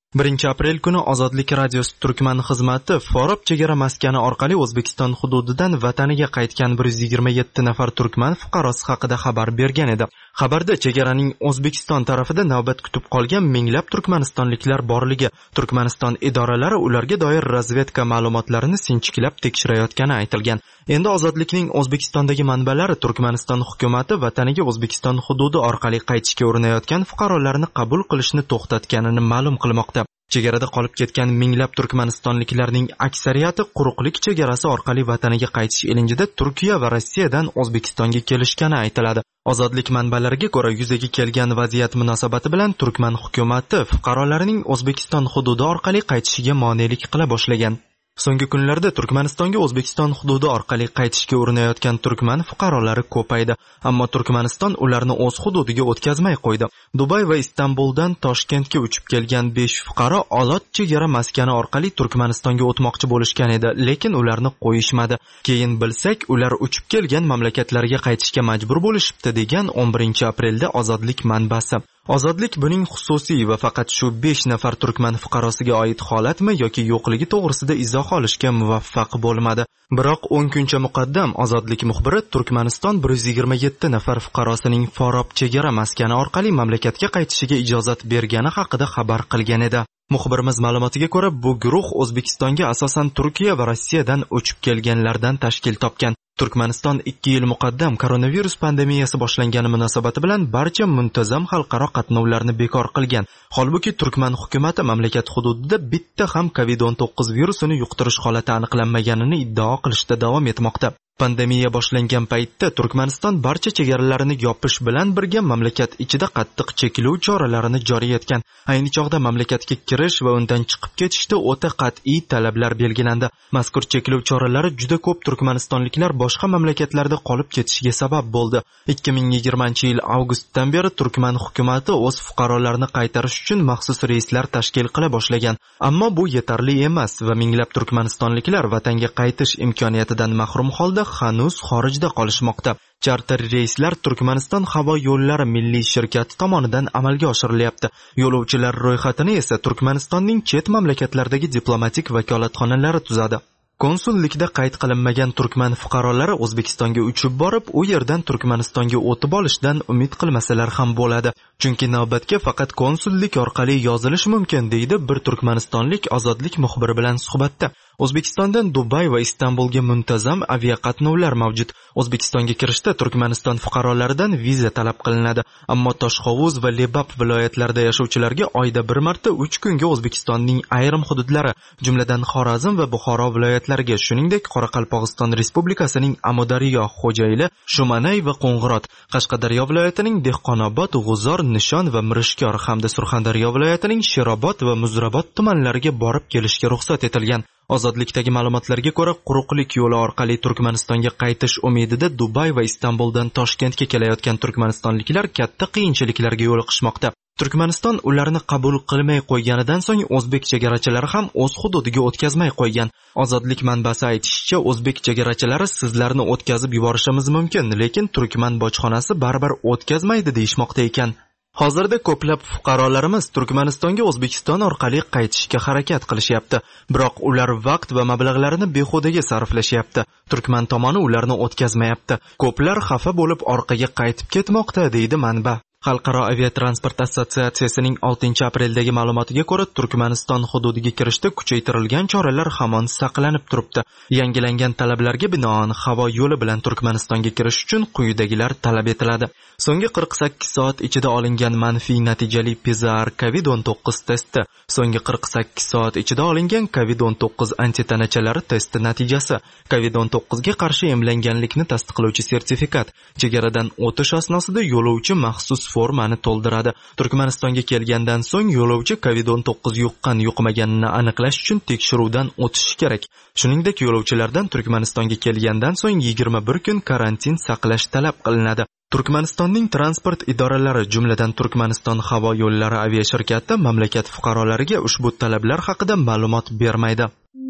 birinchi aprel kuni Ozodlik radiosi Turkman xizmati Forob chegara maskani orqali O'zbekiston hududidan vataniga qaytgan bir yuz yigirma yetti nafar turkman fuqarosi haqida xabar bergan edi. Xabarda chegaraning O'zbekiston tarafida navbat kutib qolgan minglab turkmanistonliklar borligi, Turkmaniston idoralari ularga doir razvedka ma'lumotlarini sinchiklab tekshirayotgani aytilgan. Endi Ozodlikning O'zbekistondagi manbalari Turkmaniston hukumatati vataniga O'zbekiston hududi orqali qaytishga urinayotgan fuqarolarni qabul qilishni to'xtatganini ma'lum qilmoqda. Chegarada qolib ketgan minglab turkmanistonliklarning aksariyati quruqlik chegarasi orqali vataniga qaytish ilinjida Turkiya va Rossiyadan O'zbekistonga kelishgani aytiladi. Ozodlik manbalariga ko'ra, yuzaga kelgan vaziyat munosabati bilan Turkman hukumatı fuqarolarining O'zbekiston hududi orqali qaytishiga monelik qila boshlagan. So'nggi kunlarda Turkmanistonga O'zbekiston hududi orqali qaytishga urinayotgan turkman fuqarolari ko'paydi, ammo Turkmaniston ularni o'z hududiga o'tkazmay qo'ydi. Dubay va Istanbuldan Toshkentga uchib kelgan besh fuqaro Olot chegara maskani orqali Turkmanistonga o'tmoqchi bo'lishgan edi, lekin ularni qo'yishmadi. Keyin bilsak, ular uchib kelgan mamlakatlariga qaytishga majbur bo'lishibdi, degan o'n birinchi aprelda Ozodlik manbasi. Ozodlik buning xususiy va faqat shu besh nafar turkman fuqarosiga oid holatmi yoki yo'qligi to'g'risida izoh olishga muvaffaq bo'lmadi. Biroq o'n kuncha muqaddam Ozodlik muxbiri Turkmaniston bir yuz yigirma yetti nafar fuqarosining Forob chegara maskani orqali mamlakatga qaytishiga ijozat bergani haqida xabar qilgan edi. Muxbirimiz ma'lumotiga ko'ra, bu guruh O'zbekistonga asosan Turkiya va Rossiyadan uchib kelganlardan tashkil topgan. Turkmaniston ikki yil muqaddam koronavirus pandemiyasi boshlangani munosabati bilan barcha muntazam xalqaro qatnovlarni bekor qilgan. Holbuki Turkman hukumatı mamlakat hududida bitta ham kovid o'n to'qqiz virusini yuqtirish holati aniqlanmaganini iddao qilishda davom etmoqda. Pandemiya boshlangan paytda Turkmaniston barcha chegaralarini yopish bilan birga mamlakat ichida qattiq cheklov choralarini joriy etgan. Ayni chog'da mamlakatga kirish va undan chiqib ketishda o'ta qat'iy talablar belgilandi. Mazkur cheklov choralari juda ko'p turkmanistonliklar boshqa mamlakatlarda qolib ketishiga sabab bo'ldi. ikki ming yigirmanchi yil avgustdan beri Turkman hukumatı o'z fuqarolarini qaytarish uchun maxsus reyslar tashkil qila boshlagan. Ammo bu yetarli emas va minglab turkmanistonliklar vatanga qaytish imkoniyatidan mahrum holda hanuz xorijda qolishmoqda. Charter reyslar Turkmaniston havo yo'llari milliy shirkati tomonidan amalga oshirilyapti. Yo'lovchilar ro'yxatini esa Turkmanistonning chet mamlakatlardagi diplomatik vakolatxonalari tuzadi. Konsullikda qayd qilinmagan turkman fuqarolari O'zbekistonga uchib borib, u yerdan Turkmanistonga o'tib olishdan umid qilmasalar ham bo'ladi. Chunki navbatga faqat konsullik orqali yozilish mumkin, deydi bir turkmanistonlik Ozodlik muxbiri bilan suhbatda. O'zbekistondan Dubay va Istanbulga muntazam aviaqatnovlar mavjud. O'zbekistonga kirishda Turkmaniston fuqarolaridan viza talab qilinadi, ammo Toshqovuz va Lebap viloyatlarida yashovchilarga oyda bir marta uch kunga O'zbekistonning ayrim hududlari, jumladan Xorazm va Buxoro viloyatlariga, shuningdek Qoraqalpog'iston Respublikasining Amudaryo, Xo'jayli, Shumanay va Qo'ng'irot, Qashqadaryo viloyatining Dehqonobod, G'uzor, Nishon va Mirishkor hamda Surxondaryo viloyatining Sherobod va Muzrabot tumanlariga borib kelishga ruxsat etilgan. Ozodlikdagi ma'lumotlarga ko'ra, quruqlik yo'li orqali Turkmanistonga qaytish umidida Dubay va Istanbuldan Toshkentga kelayotgan turkmanistonliklar katta qiyinchiliklarga yo'liqishmoqda. Turkmaniston ularni qabul qilmay qo'yganidan so'ng o'zbek chegarachilari ham o'z hududiga o'tkazmay qo'ygan. Ozodlik manbasi aytishicha, o'zbek chegarachilari sizlarni o'tkazib yuborishimiz mumkin, lekin turkman bojxonasi baribir o'tkazmaydi deyishmoqda ekan. Hozirda ko'plab fuqarolarimiz Turkmanistonga O'zbekiston orqali qaytishga harakat qilishyapti, biroq ular vaqt va mablag'larini behudaga sarflashyapti. Turkman tomoni ularni o'tkazmayapti. Ko'plar xafa bo'lib orqaga qaytib ketmoqda, deydi manba. Xalqaro aviatransport assotsiatsiyasining oltinchi apreldagi ma'lumotiga ko'ra, Turkmaniston hududiga kirishda kuchaytirilgan choralar hamon saqlanib turibdi. Yangilangan talablarga binoan havo yo'li bilan Turkmanistonga kirish uchun quyidagilar talab etiladi. So'nggi qirq sakkiz soat ichida olingan manfiy natijali P C R kovid o'n to'qqiz testi, so'nggi qirq sakkiz soat ichida olingan kovid o'n to'qqiz antitanachalar testi natijasi, kovid o'n to'qqiz ga qarshi emlanganlikni tasdiqlovchi sertifikat, chegaradan o'tish asnosida yo'lovchi maxsus formani to'ldiradi. Turkmanistonga kelgandan so'ng yo'lovchi kovid o'n to'qqiz yuqqan yuqmaganini aniqlash uchun tekshiruvdan o'tishi kerak. Shuningdek, yo'lovchilardan Turkmanistonga kelgandan so'ng yigirma bir kun karantin saqlash talab qilinadi. Turkmanistonning transport idoralari, jumladan Turkmaniston havo yo'llari aviashirkati mamlakat fuqarolariga ushbu talablar haqida ma'lumot bermaydi.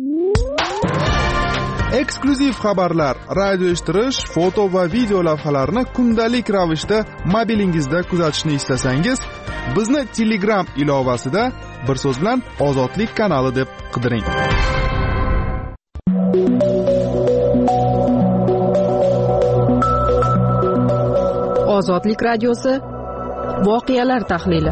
Eksklyuziv xabarlar, radio eshittirish, foto va video lavhalarni kundalik ravishda mobilingizda kuzatishni istasangiz, bizni Telegram ilovasida bir so'z bilan ozodlik kanali deb qidiring. Ozodlik radiosi voqealar tahlili.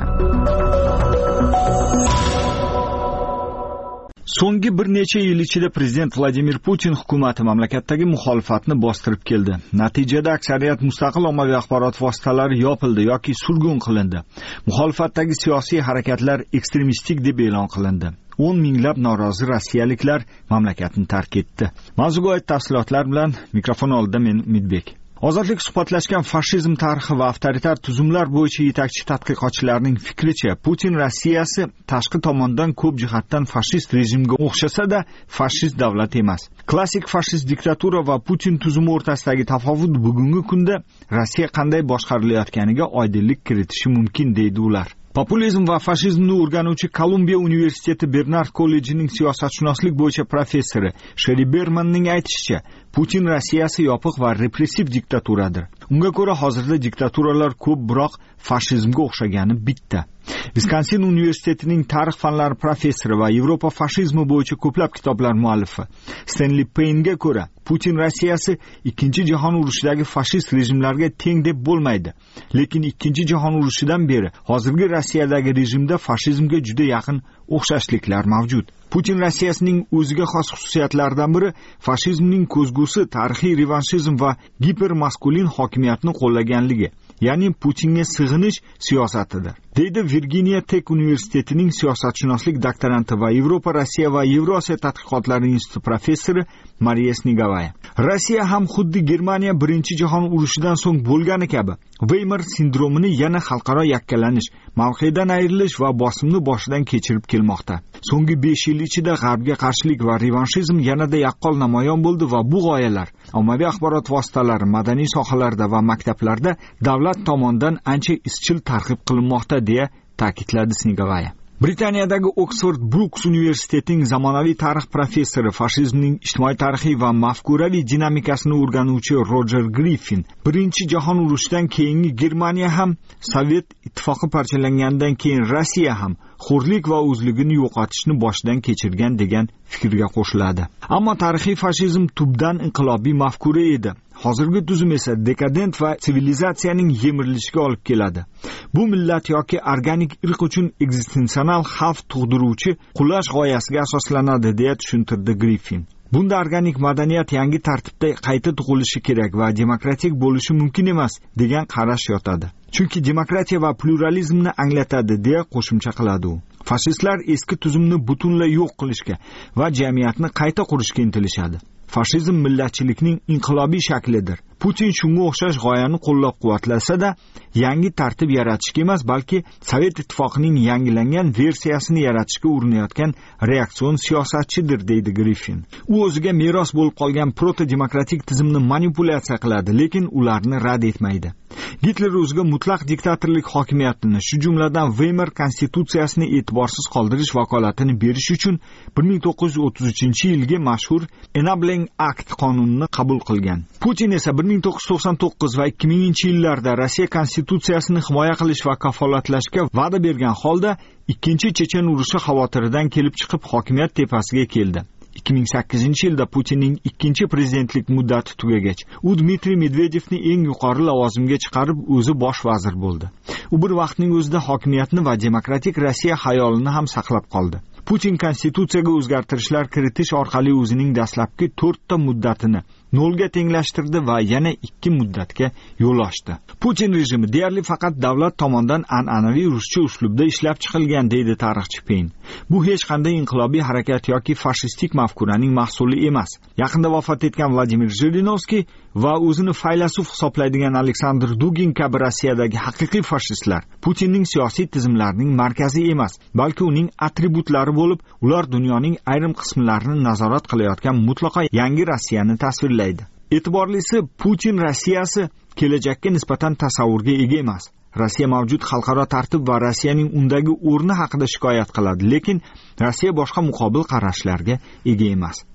So'nggi bir necha yil ichida prezident Vladimir Putin hukumati mamlakatdagi muxolifatni bostirib keldi. Natijada aksariyat mustaqil ommaviy axborot vositalari yopildi yoki surgun qilindi. Muxolifatdagi siyosiy harakatlar ekstremistik deb e'lon qilindi. o'n minglab norozi rossiyaliklar mamlakatni tark etdi. Mavzuga oid tafsilotlar bilan mikrofon oldida men Umidbek. Ozodlik suhbatlashgan fashizm tarixi va avtoritar tuzumlar bo'yicha yetakchi tadqiqotchilarning fikricha, Putin Rossiyasi tashqi tomondan ko'p jihatdan fashist rejimga o'xshasa-da, fashist davlat emas. Klassik fashist diktatura va Putin tuzumi o'rtasidagi tafovut bugungi kunda Rossiya qanday boshqarilayotganiga oydinlik kiritishi mumkin deydi ular. Populizm va fashizmni o'rganuvchi Kolumbiya universiteti Bernard kollejining siyosatshunoslik bo'yicha professori Sheri Bermanning aytishicha, Putin Rossiyasi yopiq va repressiv diktaturadir. Unga ko'ra hozirda diktaturalar ko'p, biroq fashizmga o'xshagani bitta. Wisconsin universitetining tarix fanlari professori va Yevropa fashizmi bo'yicha ko'plab kitoblar muallifi Stanley Payne'ga ko'ra, Putin Rossiyasi ikkinchi jahon urushidagi fashist rejimlarga teng deb bo'lmaydi. Lekin ikkinchi jahon urushidan beri hozirgi Rossiyadagi rejimda fashizmga juda yaqin o'xshashliklar mavjud. Putin Rossiyasining o'ziga xos xususiyatlaridan biri fashizmning ko'zgusi tarixiy revanshizm va gipermaskulin hokimiyatni qo'llaganligi, ya'ni Putinga sig'inish siyosatidir, deydi Virginia Tech universitetining siyosatshunoslik doktoranti va Yevropa, Rossiya va Yevrosiyo tadqiqotlari instituti professori Mariya Snigovaya. Rossiya ham xuddi Germaniya birinchi jahon urushidan so'ng bo'lgani kabi Weimar sindromini yana xalqaro yakkalanish, mavqedan ayrilish va bosimni boshidan kechirib kelmoqda. So'nggi besh yil ichida g'arbga qarshilik va revanshizm yanada yaqqol namoyon bo'ldi va bu g'oyalar ommaviy axborot vositalari, madaniy sohalarda va maktablarda davlat tomonidan ancha izchil targ'ib qilinmoqda, deya ta'kidladi Snigovaya. Britaniyadagi Oxford Brookes universitetining zamonaviy tarix professori, fashizmning ijtimoiy tarixiy va mafkuraviy dinamikasini o'rganuvchi Roger Griffin, birinchi jahon urushidan keyingi Germaniya ham, Sovet ittifoqi parchalangandan keyin Rossiya ham xo'rlik va o'zligini yo'qotishni boshidan kechirgan degan fikrga qo'shiladi. Ammo tarixiy fashizm tubdan inqilobiy mafkura edi. Hozirgi tuzum esa dekadent va sivilizatsiyaning yemirilishiga olib keladi. Bu millat yoki organik irq uchun ekzistensional xavf tug'diruvchi qulash g'oyasiga asoslanadi, deya tushuntirdi Griffin. Bunda organik madaniyat yangi tartibda qayta tug'ilishi kerak va demokratik bo'lishi mumkin emas degan qarash yotadi. Chunki demokratiya va pluralizmni anglatadi, deya qo'shimcha qiladi u. Fashistlar eski tuzumni butunlay yo'q qilishga va jamiyatni qayta qurishga intilishadi. Fashizm millatchilikning inqilobiy shaklidir. Putin shunga o'xshash g'oyani qo'llab-quvvatlasa-da, yangi tartib yaratishga emas, balki Sovet ittifoqining yangilangan versiyasini yaratishga urinayotgan reaksion siyosatchidir, deydi Griffin. U o'ziga meros bo'lib qolgan proto-demokratik tizimni manipulyatsiya qiladi, lekin ularni rad etmaydi. Gitler o'ziga mutlaq diktatorlik hokimiyatini, shu jumladan Weimar konstitutsiyasini e'tiborsiz qoldirish vakolatini berish uchun bir ming to'qqiz yuz o'ttiz uchinchi yilgi mashhur Enabling Act qonunini qabul qilgan. Putin esa bir ming to'qqiz yuz to'qson to'qqiz va ikki minginchi yillarda Rossiya konstitutsiyasini himoya qilish va kafolatlashga va'da bergan holda ikkinchi Chechen urushi xavotiridan kelib chiqib hokimiyat tepasiga keldi. ikki ming sakkizinchi yilda Putinning ikkinchi prezidentlik muddati tugagach, u Dmitriy Medvedevni eng yuqori lavozimga chiqarib, o'zi bosh vazir bo'ldi. U bir vaqtning o'zida hokimiyatni va demokratik Rossiya xayolini ham saqlab qoldi. Putin konstitutsiyaga o'zgartirishlar kiritish orqali o'zining dastlabki to'rtta muddatini nolga tenglashtirdi va yana ikki muddatga yo'l ochdi. Putin rejimi deyarli faqat davlat tomonidan an'anaviy ruscha uslubda ishlab chiqilgan, deydi tarixchi Payne. Bu hech qanday inqilobiy harakat yoki fashistik mafkuraning mahsuli emas. Yaqinda vafot etgan Vladimir Zhirinovskiy va o'zini faylasuf hisoblaydigan Aleksandr Dugin kabi Rossiyadagi haqiqiy fashistlar Putinning siyosiy tizimlarining markazi emas, balki uning atributlari bo'lib, ular dunyoning ayrim qismlarini nazorat qilayotgan mutlaqo yangi Rossiyani tasvirlaydi. E'tiborlisi, Putin Rossiyasi kelajakka nisbatan tasavvurga ega emas. Rossiya mavjud xalqaro tartib va Rossiyaning undagi o'rni haqida shikoyat qiladi, lekin Rossiya boshqa muqobil qarashlarga ega emas.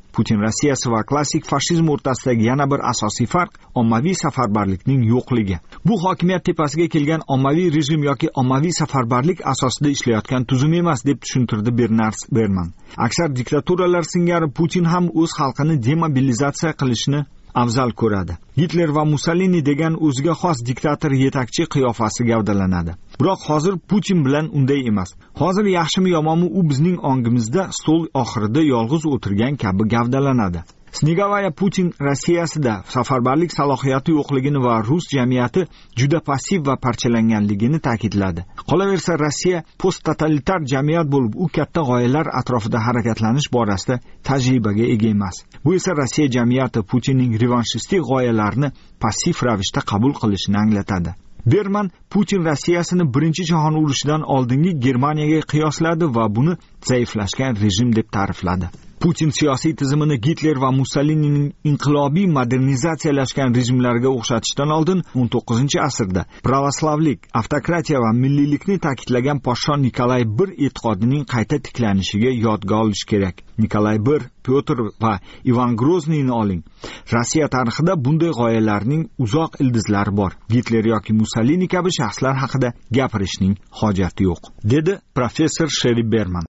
Putin Rossiyasi va klassik fashizm o'rtasidagi yana bir asosiy farq ommaviy safarbarlikning yo'qligi. Bu hokimiyat tepasiga kelgan ommaviy rejim yoki ommaviy safarbarlik asosida ishlayotgan tuzum emas, deb tushuntirdi Bernard Berman. Aksar diktaturalar singari Putin ham o'z xalqini demobilizatsiya qilishni afzal ko'radi. Hitler va Mussolini degan o'ziga xos diktator yetakchi qiyofasi gavdalanadi. Biroq hozir Putin bilan unday emas. Hozir yaxshimi yomonmi u bizning ongimizda stol oxirida yolg'iz o'tirgan kabi gavdalanadi. Snegovaya Putin Rossiyasida safarbarlik salohiyati yo'qligini va rus jamiyati juda passiv va parchalanganligini ta'kidladi. Qolaversa, Rossiya post-totalitar jamiyat bo'lib, u katta g'oyalar atrofida harakatlanish borasida tajribaga ega emas. Bu esa Rossiya jamiyati Putinning revanshistik g'oyalarini passiv ravishda qabul qilishini anglatadi. Berman Putin Rossiyasini birinchi jahon urushidan oldingi Germaniyaga qiyosladi va buni zaiflashgan rejim deb ta'rifladi. Putin siyosiy tizimini Hitler va Mussolinining inqilobiy modernizatsiyalashgan rejimlariga o'xshatishdan oldin o'n to'qqizinchi asrda pravoslavlik, avtokratiya va milliylikni ta'kidlagan podsho Nikolay bir e'tiqodining qayta tiklanishiga yodga olish kerak. Nikolay bir, Pyotr va Ivan Grozniyni oling. Rossiya tarixida bunday g'oyalarning uzoq ildizlari bor. Hitler yoki Mussolini kabi shaxslar haqida gapirishning hojati yo'q, dedi professor Sheri Berman.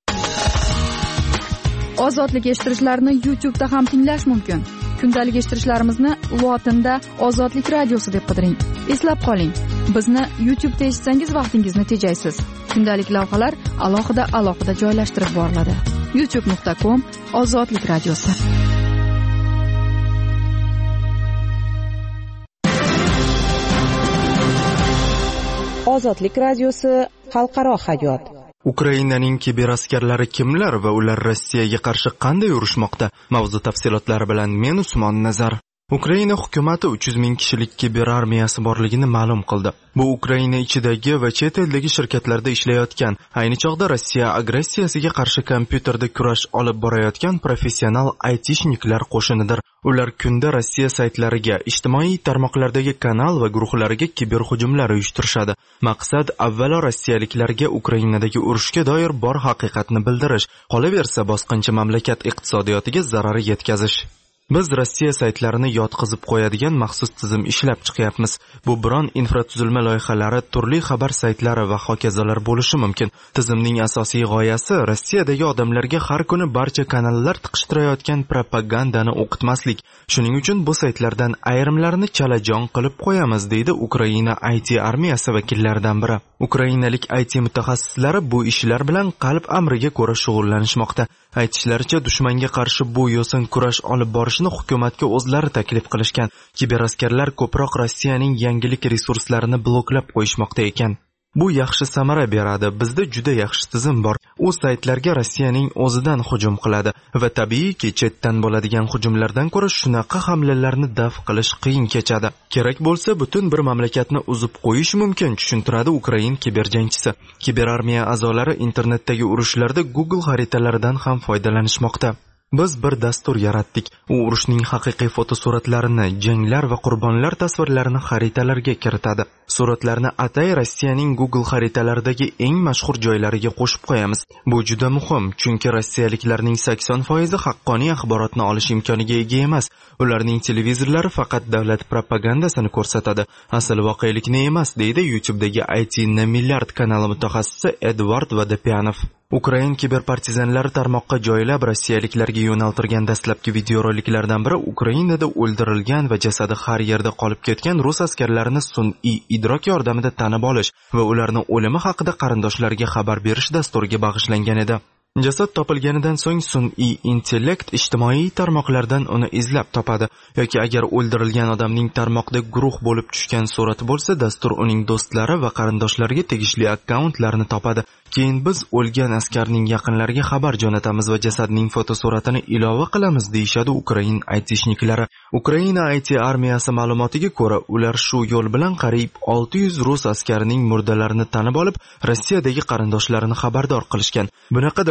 Ozodlik eshittirishlarni YouTube'da ham tinglash mumkin. Kundalik eshittirishlarimizni lotinda Ozodlik radiosi deb qidiring. Eslab qoling, bizni YouTube'da eshitsangiz vaqtingizni tejaysiz. Kundalik lavhalar alohida alohida joylashtirib boriladi. youtube nuqta com Ozodlik radiosi. Ozodlik radiosi xalqaro hayot. Ukrainaning kiberaskarlari kimlar va ular Rossiyaga qarshi qanday urushmoqda? Mavzu tafsilotlari bilan men Usmon Nazar. Ukraina hukumati uch yuz ming kishilik kiberarmiyasi borligini ma'lum qildi. Bu Ukraina ichidagi va chet eldagi shirkatlarda ishlayotgan, ayni chog'da Rossiya agressiyasiga qarshi kompyuterda kurash olib borayotgan professional aytishniklar qo'shinidir. Ular kunda Rossiya saytlariga, ijtimoiy tarmoqlardagi kanal va guruhlariga kiberhujumlar uyushtirishadi. Maqsad avvalo rossiyaliklarga Ukrainadagi urushga doir bor haqiqatni bildirish, qolaversa bosqinchi mamlakat iqtisodiyotiga zarar yetkazish. Biz Rossiya saytlarini yotqizib qo'yadigan maxsus tizim ishlab chiqyapmiz. Bu biron infratuzilma loyihalari, turli xabar saytlari va hokazolar bo'lishi mumkin. Tizimning asosiy g'oyasi Rossiyadagi odamlarga har kuni barcha kanallar tiqishtirayotgan propagandani o'qitmaslik. Shuning uchun bu saytlardan ayrimlarini chalajon qilib qo'yamiz, deydi Ukraina I T armiyasi vakillaridan biri. Ukrainalik I T mutaxassislari bu ishlar bilan qalb amriga ko'ra shug'ullanishmoqda. Aytishlaricha, dushmanga qarshi bu yo'sin kurash olib borishni hukumatga o'zlari taklif qilishgan. Kiberaskarlar ko'proq Rossiyaning yangilik resurslarini bloklab qo'yishmoqda ekan. Bu yaxshi samara beradi. Bizda juda yaxshi tizim bor. U saytlarga Rossiyaning o'zidan hujum qiladi va tabiiyki chetdan bo'ladigan hujumlardan ko'ra shunaqa hamlalarni daf qilish qiyin kechadi. Kerak bo'lsa butun bir mamlakatni uzib qo'yish mumkin, tushuntiradi Ukrain kiberjangchisi. Kiberarmiya a'zolari internetdagi urushlarda Google xaritalaridan ham foydalanishmoqda. Biz bir dastur yaratdik. U urushning haqiqiy fotosuratlarini, janglar va qurbonlar tasvirlarini xaritalarga kiritadi. Suratlarni atay Rossiyaning Google xaritalaridagi eng mashhur joylariga qo'shib qo'yamiz. Bu juda muhim, chunki rossiyaliklarning sakson foizi haqqoniy axborotni olish imkoniga ega emas. Ularning televizorlari faqat davlat propagandasini ko'rsatadi, asl voqelikni emas, deydi YouTube'dagi I T na milliard kanali mutaxassisi Edvard Vodopyanov. Ukrain kiberpartizanlari tarmoqqa joylab rossiyaliklarga yo'naltirgan dastlabki videoroliklardan biri Ukrainada o'ldirilgan va jasadi har yerda qolib ketgan rus askarlarini sun'iy idrok yordamida tanib olish va ularning o'limi haqida qarindoshlariga xabar berish dasturiga bag'ishlangan edi. Jasad topilganidan so'ng sun'iy intellekt ijtimoiy tarmoqlardan uni izlab topadi yoki agar o'ldirilgan odamning tarmoqda guruh bo'lib tushgan surati bo'lsa, dastur uning do'stlari va qarindoshlariga tegishli akkauntlarni topadi. Keyin biz o'lgan askarning yaqinlariga xabar jo'natamiz va jasadning fotosuratini ilova qilamiz, deyshadi Ukrain aytishniklari. Ukraina I T armiyasi ma'lumotiga ko'ra, ular shu yo'l bilan qariyb olti yuz rus askarining murdalarini tanib olib, Rossiyadagi qarindoshlarini xabardor qilishgan. Bunaqa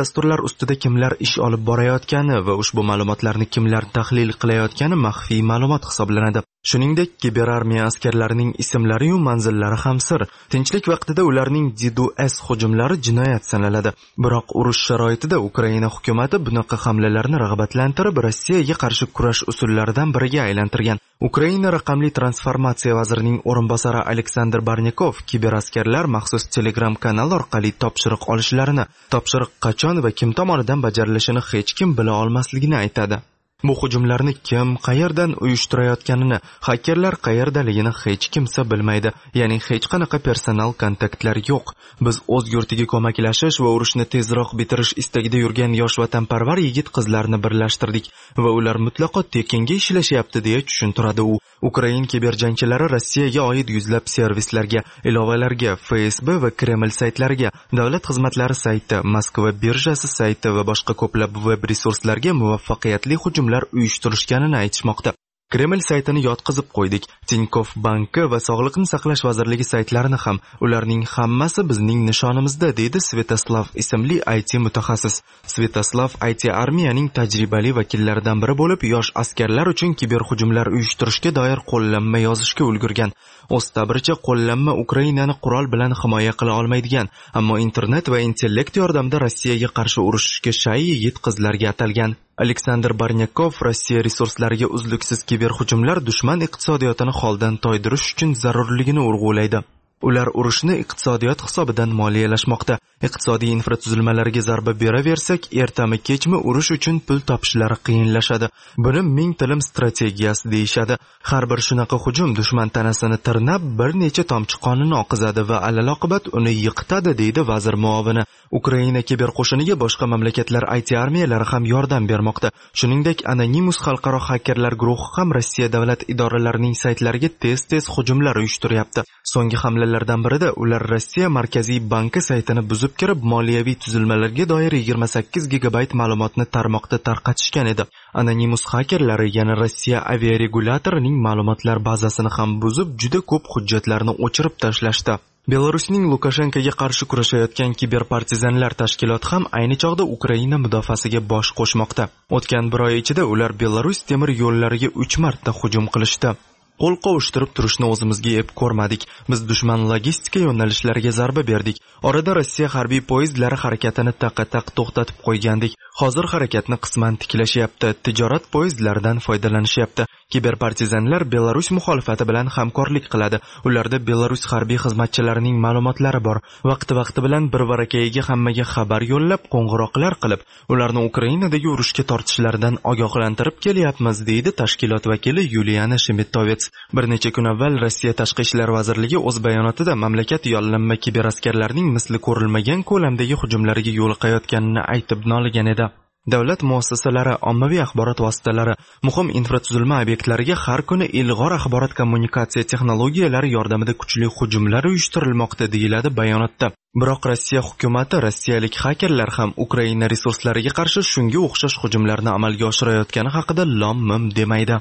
dasturlar ustida kimlar ish olib borayotgani va ushbu ma'lumotlarni kimlar tahlil qilayotgani maxfiy ma'lumot hisoblanadi. Shuningdek, kiberarmiya askarlarining ismlari va manzillari ham sir. Tinchlik vaqtida ularning DDoS hujumlari jinoyat sanaladi. Biroq urush sharoitida Ukraina hukumatı bunaqa hamlalarni rag'batlantirib, Rossiyaga qarshi kurash usullaridan biriga aylantirgan. Ukraina raqamli transformatsiya vazirining o'rinbosari Aleksandr Barnyakov kiberaskarlar maxsus Telegram kanali orqali topshiriq olishlarini, topshiriq qachon va kim tomonidan bajarilishini hech kim bila olmasligini aytadi. Bu hujumlarni kim, qayerdan uyushtirayotganini, hakerlar qayerdaligini hech kimsa bilmaydi. Ya'ni hech qanaqa personal kontaktlar yo'q. Biz o'z yurtiga ko'maklashish va urushni tezroq bitirish istagida yurgan yosh vatanparvar yigit-qizlarni birlashtirdik va ular mutlaqo tekinga ishlashyapti deya tushuntiradi u. Ukrain kiberjangchilari Rossiyaga oid yuzlab servislarga, ilovalarga, F S B va Kreml saytlariga, davlat xizmatlari sayti, Moskva birjasi sayti va boshqa ko'plab web resurslarga muvaffaqiyatli hujum uyushtirishganini aytishmoqda. Kreml saytini yotqizib qo'ydik. Tinkoff banki va Sog'liqni saqlash vazirligi saytlarini ham. Ularning hammasi bizning nishonimizda, deydi Svetoslav ismli I T mutaxassis. Svetoslav I T armiyaning tajribali vakillaridan biri bo'lib, yosh askarlar uchun kiberhujumlar uyushtirishga doir qo'llanma yozishga ulgurgan. O'z ta'biricha, qo'llanma Ukrainani qurol bilan himoya qila olmaydigan, ammo internet va intellekt yordamida Rossiyaga qarshi urushishga shay yigit-qizlarga atalgan. Aleksandr Barnyakov Rossiya resurslariga uzluksiz kiberhujumlar dushman iqtisodiyotini holdan toydirish uchun zarurligini urg'ulaydi. Ular urushni iqtisodiyot hisobidan moliyalashmoqda. Iqtisodiy infratuzilmalarga zarba beraversak, ertami kechmi urush uchun pul topishlari qiyinlashadi. Buni ming tilim strategiyasi deyishadi. Har bir shunaqa hujum dushman tanasini tirnab, bir necha tomchi qonini oqizadi va alaloqibat uni yiqitadi, deydi vazir muovini. Ukraina kiber qo'shiniga boshqa mamlakatlar I T armiyalari ham yordam bermoqda. Shuningdek, Anonymous xalqaro hakerlar guruhi ham Rossiya davlat idoralarining saytlariga tez-tez hujumlar uyushtiryapti. So'nggi hamlalardan birida ular Rossiya Markaziy banki saytini buzib kirib, moliyaviy tuzilmalarga doir yigirma sakkiz gigabayt ma'lumotni tarmoqda tarqatishgan edi. Anonymous hakerlari yana Rossiya aviaregulatorining ma'lumotlar bazasini ham buzib, juda ko'p hujjatlarni o'chirib tashlashdi. Belarusning Lukashenkoga qarshi kurashayotgan kiberpartizanlar tashkiloti ham ayni chog'da Ukraina mudofaasiga bosh qo'shmoqda. O'tgan bir oy ichida ular Belarus temir yo'llariga uch marta hujum qilishdi. Qo'l qovushtirib turishni o'zimizga ep ko'rmadik. Biz dushman logistika yo'nalishlariga zarba berdik. Orada Rossiya harbiy poyezdlari harakatini taqataq to'xtatib qo'ygandik. Hozir harakatni qisman tiklashyapti. Tijorat poyezdlaridan foydalanishyapti. Kiberpartizanlar Belarus muxolifati bilan hamkorlik qiladi. Ularda Belarus harbiy xizmatchilarining ma'lumotlari bor. Vaqti-vaqti bilan bir varakayiga hammaga xabar yo'llab, qo'ng'iroqlar qilib, ularni Ukrainadagi urushga tortishlaridan ogohlantirib kelyapmiz, deydi tashkilot vakili Yuliana Shemitovets. Bir necha kun avval Rossiya Tashqi ishlar vazirligi o'z bayonotida mamlakat yollanma kiberaskarlarning misli ko'rilmagan ko'lamdagi hujumlariga yo'l qo'yayotganini aytib noligan edi. Davlat muassasalari, ommaviy axborot vositalari, muhim infratuzilma obyektlariga har kuni ilg'or axborot kommunikatsiya texnologiyalari yordamida kuchli hujumlar uyushtirilmoqda, deyiladi bayonotda. Biroq Rossiya hukumati rossiyalik hakerlar ham Ukraina resurslariga qarshi shunga o'xshash hujumlarni amalga oshirayotgani haqida lom-mim demaydi.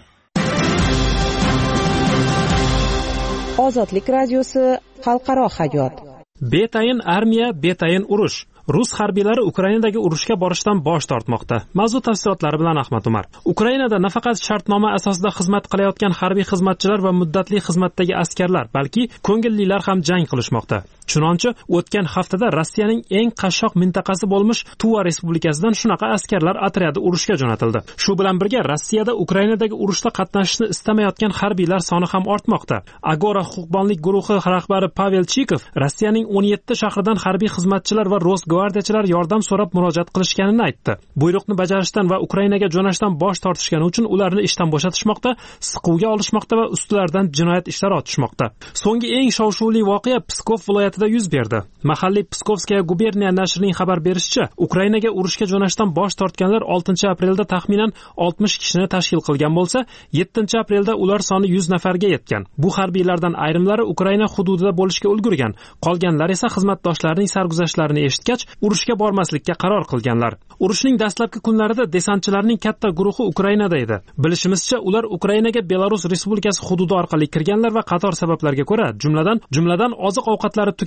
Ozodlik radiosi xalqaro hayot. Betayin armiya, betayin urush. Rus harbiylari Ukrainadagi urushga borishdan bosh tortmoqda. Mavzu tafsilotlari bilan Ahmad Umar. Ukrainada nafaqat shartnoma asosida xizmat qilayotgan harbiy xizmatchilar va muddatli xizmatdagi askarlar, balki ko'ngillilar ham jang qilishmoqda. Chunonchi, o'tgan haftada Rossiyaning eng qashshoq mintaqasi bo'lmish Tuva respublikasidan shunaqa askarlar otryadi urushga jo'natildi. Shu bilan birga Rossiyada Ukrainadagi urushda qatnashishni istamayotgan harbiylar soni ham ortmoqda. Agora huquqbonlik guruhi rahbari Pavel Chikov Rossiyaning o'n yetti shahridan harbiy xizmatchilar va Rosgvardiyachilar yordam so'rab murojaat qilishganini aytdi. Buyruqni bajarishdan va Ukrainaga jo'nashdan bosh tortishgani uchun ularni ishdan bo'shatishmoqda, siquvga olishmoqda va ustilaridan jinoyat ishlari ochishmoqda. So'nggi eng shov-shuvli voqea Pskov viloyatida yuz berdi. Mahalliy Pskovskaya guberniya nashrining xabar berishicha, Ukrainaga urushga jo'nashdan bosh tortganlar oltinchi aprelda taxminan oltmish kishini tashkil qilgan bo'lsa, yettinchi aprelda ular soni yuz nafarga yetgan. Bu harbiylardan ayrimlari Ukraina hududida bo'lishga ulgurgan, qolganlar esa xizmatdoshlarining sarguzashtlarini eshitgach, urushga bormaslikka qaror qilganlar. Urushning dastlabki kunlarida desantchilarning katta guruhi Ukrainada edi. Bilishimizcha, ular Ukrainaga Belarus Respublikasi hududi orqali kirganlar va qator sabablarga ko'ra, jumladan jumladan oziq-ovqatlari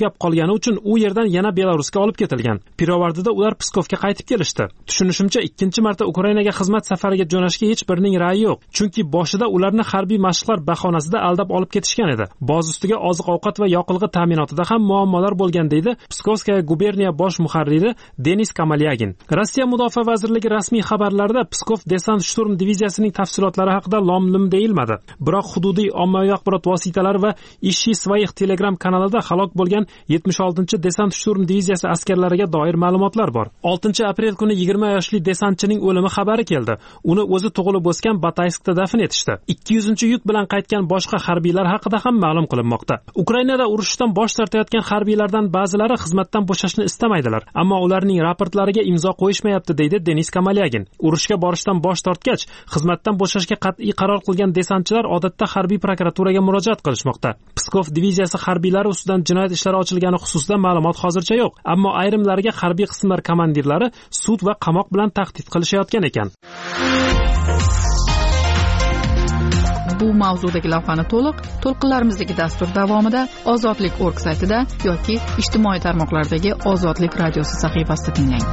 tugab qolgani uchun u yerdan yana Belarusga olib ketilgan. Pirovardida ular Pskovga qaytib kelishdi. Tushunishimcha, ikkinchi marta Ukrainaga xizmat safariga jo'nashga hech birining ra'yi yo'q, chunki boshida ularni harbiy mashqlar bahonasida aldab olib ketishgan edi. Boz ustiga oziq-ovqat va yoqilg'i ta'minotida ham muammolar bo'lgan deydi Pskovskaya guberniya bosh muharriri Denis Kamalyagin. Rossiya mudofaa vazirligi rasmiy xabarlarida Pskov desant shturm diviziyasining tafsilotlari haqida lom-lim deyilmadi. Biroq hududiy ommaviy axborot vositalari va Ishi Svayix Telegram kanalida halok bo'lgan yetmish oltinchi desant shturm diviziyasi askarlariga doir ma'lumotlar bor. oltinchi aprel kuni yigirma yoshli desantchining o'limi xabari keldi. Uni o'zi tug'ilib o'sgan Batayskda dafn etishdi. ikki yuzinchi yuk bilan qaytgan boshqa harbiylar haqida ham ma'lum qilinmoqda. Ukrainada urushdan bosh tortayotgan harbiylardan ba'zilari xizmatdan bo'shashni istamaydilar, ammo ularning raportlariga imzo qo'yishmayapti deydi Denis Kamalyagin. Urushga borishdan bosh tortgach, xizmatdan bo'shashga qat'iy qaror qilgan desantchilar odatda harbiy prokuraturaga murojaat qilishmoqda. Pskov diviziyasi harbiylari ustidan jinoyat ishlari ochilgani xususida ma'lumot hozircha yo'q, ammo ayrimlarga harbiy qismlar komandirlari sud va qamoq bilan tahdid qilishayotgan ekan. Bu mavzudagi lavhani to'liq to'lqinlarimizdagi dastur davomida ozodlik org saytida yoki ijtimoiy tarmoqlardagi Ozodlik radiosi sahifasida tinglang.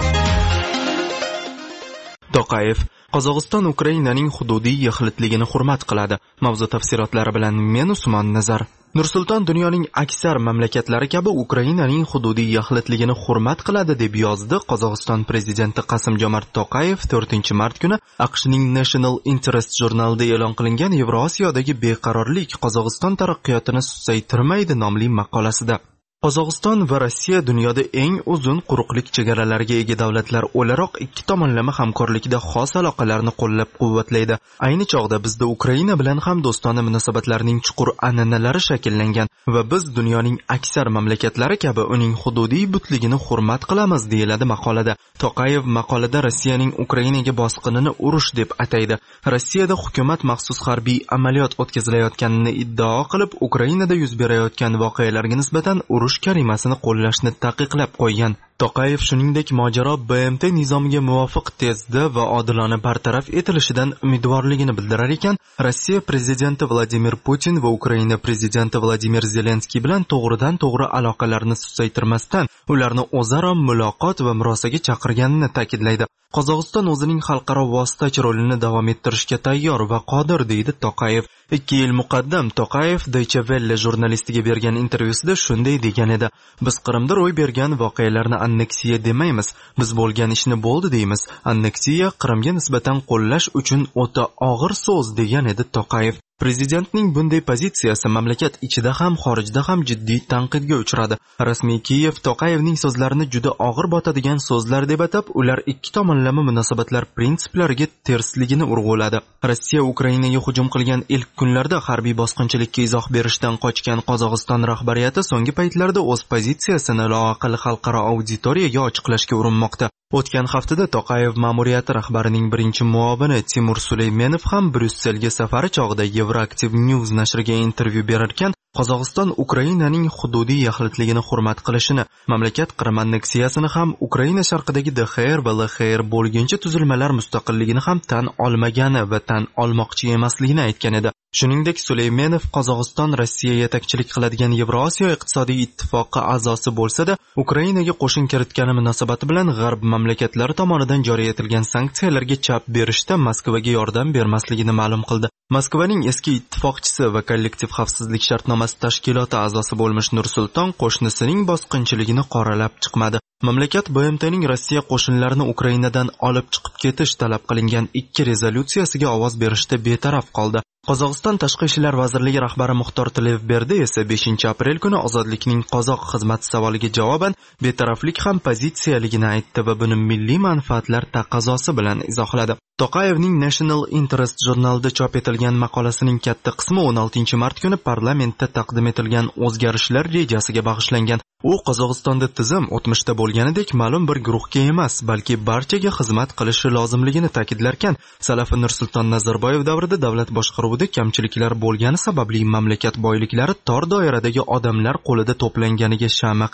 Toqayev Qozog'iston Ukrainaning hududiy yaxlitligini hurmat qiladi. Mavzu tafsilotlari bilan men Usmon Nazar. Nursulton dunyoning aksar mamlakatlari kabi Ukrainaning hududiy yaxlitligini hurmat qiladi deb yozdi Qozog'iston prezidenti Qasim-Jomart Toqayev to'rtinchi mart kuni AQShning National Interest jurnalida e'lon qilingan Yevrosiyodagi beqarorlik Qozog'iston taraqqiyotini susaytirmaydi nomli maqolasida. Qozog'iston va Rossiya dunyoda eng uzun quruqlik chegaralariga ega davlatlar o'laroq ikki tomonlama hamkorlikda xos aloqalarni qo'llab-quvvatlaydi. Ayni chog'da bizda Ukraina bilan ham do'stona munosabatlarning chuqur an'analari shakllangan va biz dunyoning aksar mamlakatlari kabi uning hududiy butligini hurmat qilamiz, deyiladi maqolada. Toqayev maqolada Rossiyaning Ukrainaga bosqinini urush deb ataydi. Rossiyada hukumat maxsus harbiy amaliyot o'tkazilayotganini iddao qilib, Ukrainada yuz berayotgan voqealarga nisbatan urush karimasini qo'llashni taqiqlab qo'ygan. Toqayev shuningdek mojaro B M T nizomiga muvofiq tezda va odilona bartaraf etilishidan umidvorligini bildirar ekan, Rossiya prezidenti Vladimir Putin va Ukraina prezidenti Vladimir Zelenskiy bilan to'g'ridan to'g'ri aloqalarni susaytirmasdan ularni o'zaro muloqot va murosaga chaqirganini ta'kidlaydi. Qozog'iston o'zining xalqaro vositachi rolini davom ettirishga tayyor va qodir, deydi Toqayev. ikki yil muqaddam Toqayev Deutsche Welle jurnalistiga bergan intervyusida shunday degan edi: "Biz Qrimda ro'y bergan voqealarni anneksiya demaymiz, biz bo'lgan ishni bo'ldi deymiz. Anneksiya Qrimga nisbatan qo'llash uchun o'ta og'ir so'z", degan edi Toqayev. Prezidentning bunday pozitsiyasi mamlakat ichida ham xorijda ham jiddiy tanqidga uchradi. Rasmiy Kiyev Toqayevning so'zlarini juda og'ir botadigan so'zlar deb atab, ular ikki tomonlama munosabatlar prinsiplariga tersligini urg'uladi. Rossiya Ukrainaga hujum qilgan ilk kunlarda harbiy bosqinchilikka izoh berishdan qochgan Qozog'iston rahbariyati so'nggi paytlarda o'z pozitsiyasini loaqal xalqaro auditoriyaga ochiqlashga urinmoqda. O'tgan haftada Toqayev ma'muriyati rahbarining birinchi muovini Timur Suleymenov ham Bryusselga safari chog'ida Euroactiv News nashriga intervyu berarkan, Qozog'iston Ukrainaning hududiy yaxlitligini hurmat qilishini, mamlakat Qrim anneksiyasini ham Ukraina sharqidagi D X R va L X R bo'lgancha tuzilmalar mustaqilligini ham tan olmagani va tan olmoqchi emasligini aytgan edi. Shuningdek, Suleymenov Qozog'iston Rossiya yetakchilik qiladigan Yevrosiyo iqtisodiy ittifoqi a'zosi bo'lsa-da, Ukrainaga qo'shin kiritgani munosabati bilan G'arb mamlakatlari tomonidan joriy etilgan sanksiyalarga chap berishda Moskvaga yordam bermasligini ma'lum qildi. Moskvaning eski ittifoqchisi va kollektiv xavfsizlik shartnomasi tashkiloti a'zosi bo'lmish Nursulton qo'shnisining bosqinchiligini qoralab chiqmadi. Mamlakat B M T'ning Rossiya qo'shinlarini Ukrainadan olib chiqib ketish talab qilingan ikki rezolyutsiyasiga ovoz berishda betaraf qoldi. Qozog'iston Tashqi ishlar vazirligi rahbari Muxtor Tilevberdi esa beshinchi aprel kuni ozodlikning qozoq xizmati savoliga javoban betaraflik ham pozitsiyaligini aytdi va buni milliy manfaatlar taqozosi bilan izohladi. Toqayevning National Interest jurnalida chop etilgan maqolasining katta qismi o'n oltinchi mart kuni parlamentda taqdim etilgan o'zgarishlar rejasiga bag'ishlangan. U Qozog'istonda tizim o'tmishda bo'lganidek ma'lum bir guruhga emas, balki barchaga xizmat qilishi lozimligini ta'kidlarkan, Salafi Nursulton Nazarboyev davrida davlat boshqaruvida kamchiliklar bo'lgani sababli mamlakat boyliklari tor doiradagi odamlar qo'lida to'planganiga shama qilgan.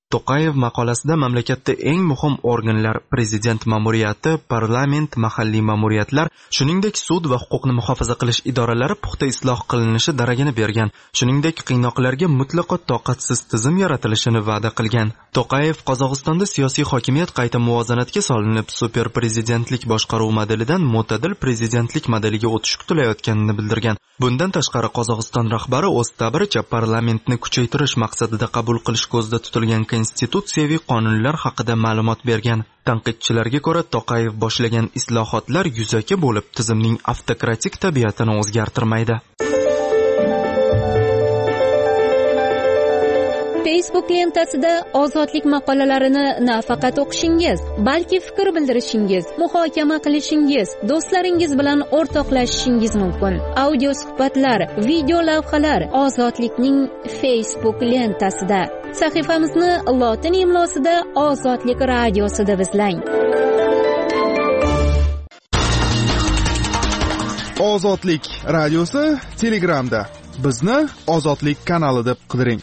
To'qayev maqolasida mamlakatda eng muhim organlar prezident ma'muriyati, parlament, mahalliy ma'muriyatlar, shuningdek sud va huquqni muhofaza qilish idoralari puxta isloh qilinishi daragini bergan. Shuningdek qiynoqlarga mutlaqo toqatsiz tizim yaratilishini va'da qilgan. To'qayev Qozog'istonda siyosiy hokimiyat qayta muvozanatga solinib, super prezidentlik boshqaruv modelidan mo'tadil prezidentlik modeliga o'tish kutilayotganini bildirgan. Bundan tashqari Qozog'iston rahbari o'z ta'biricha parlamentni kuchaytirish maqsadida qabul qilish ko'zda tutilgan konstitutsiyaviy qonunlar haqida ma'lumot bergan. Tanqidchilarga ko'ra, To'qayev boshlagan islohotlar yuzaki bo'lib, tizimning avtokratik tabiatini o'zgartirmaydi. Facebook lentasida ozodlik maqolalarini nafaqat o'qishingiz, balki fikr bildirishingiz, muhokama qilishingiz, do'stlaringiz bilan o'rtoqlashishingiz mumkin. Audio suhbatlar, video lavhalar Ozodlikning Facebook lentasida. Sahifamizni lotin imlosida Ozodlik radiosi deb izlang. Ozodlik radiosi Telegramda. Bizni Ozodlik kanali deb qidiring.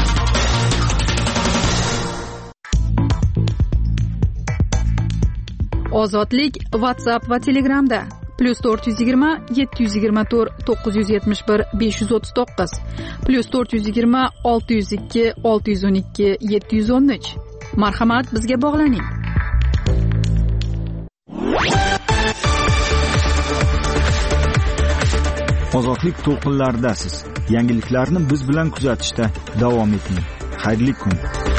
Ozodlik WhatsApp va Telegramda plus to'rt yuz yigirma yetti yuz yigirma to'rt to'qqiz yuz yetmish bir besh yuz o'ttiz to'qqiz plus to'rt yuz yigirma olti yuz ikki olti yuz o'n ikki yetti yuz o'n uch. Marhamat, bizga bog'laning. Ozodlik to'lqinlaridasiz. Yangiliklarni biz bilan kuzatishda davom eting. Xayrli kun.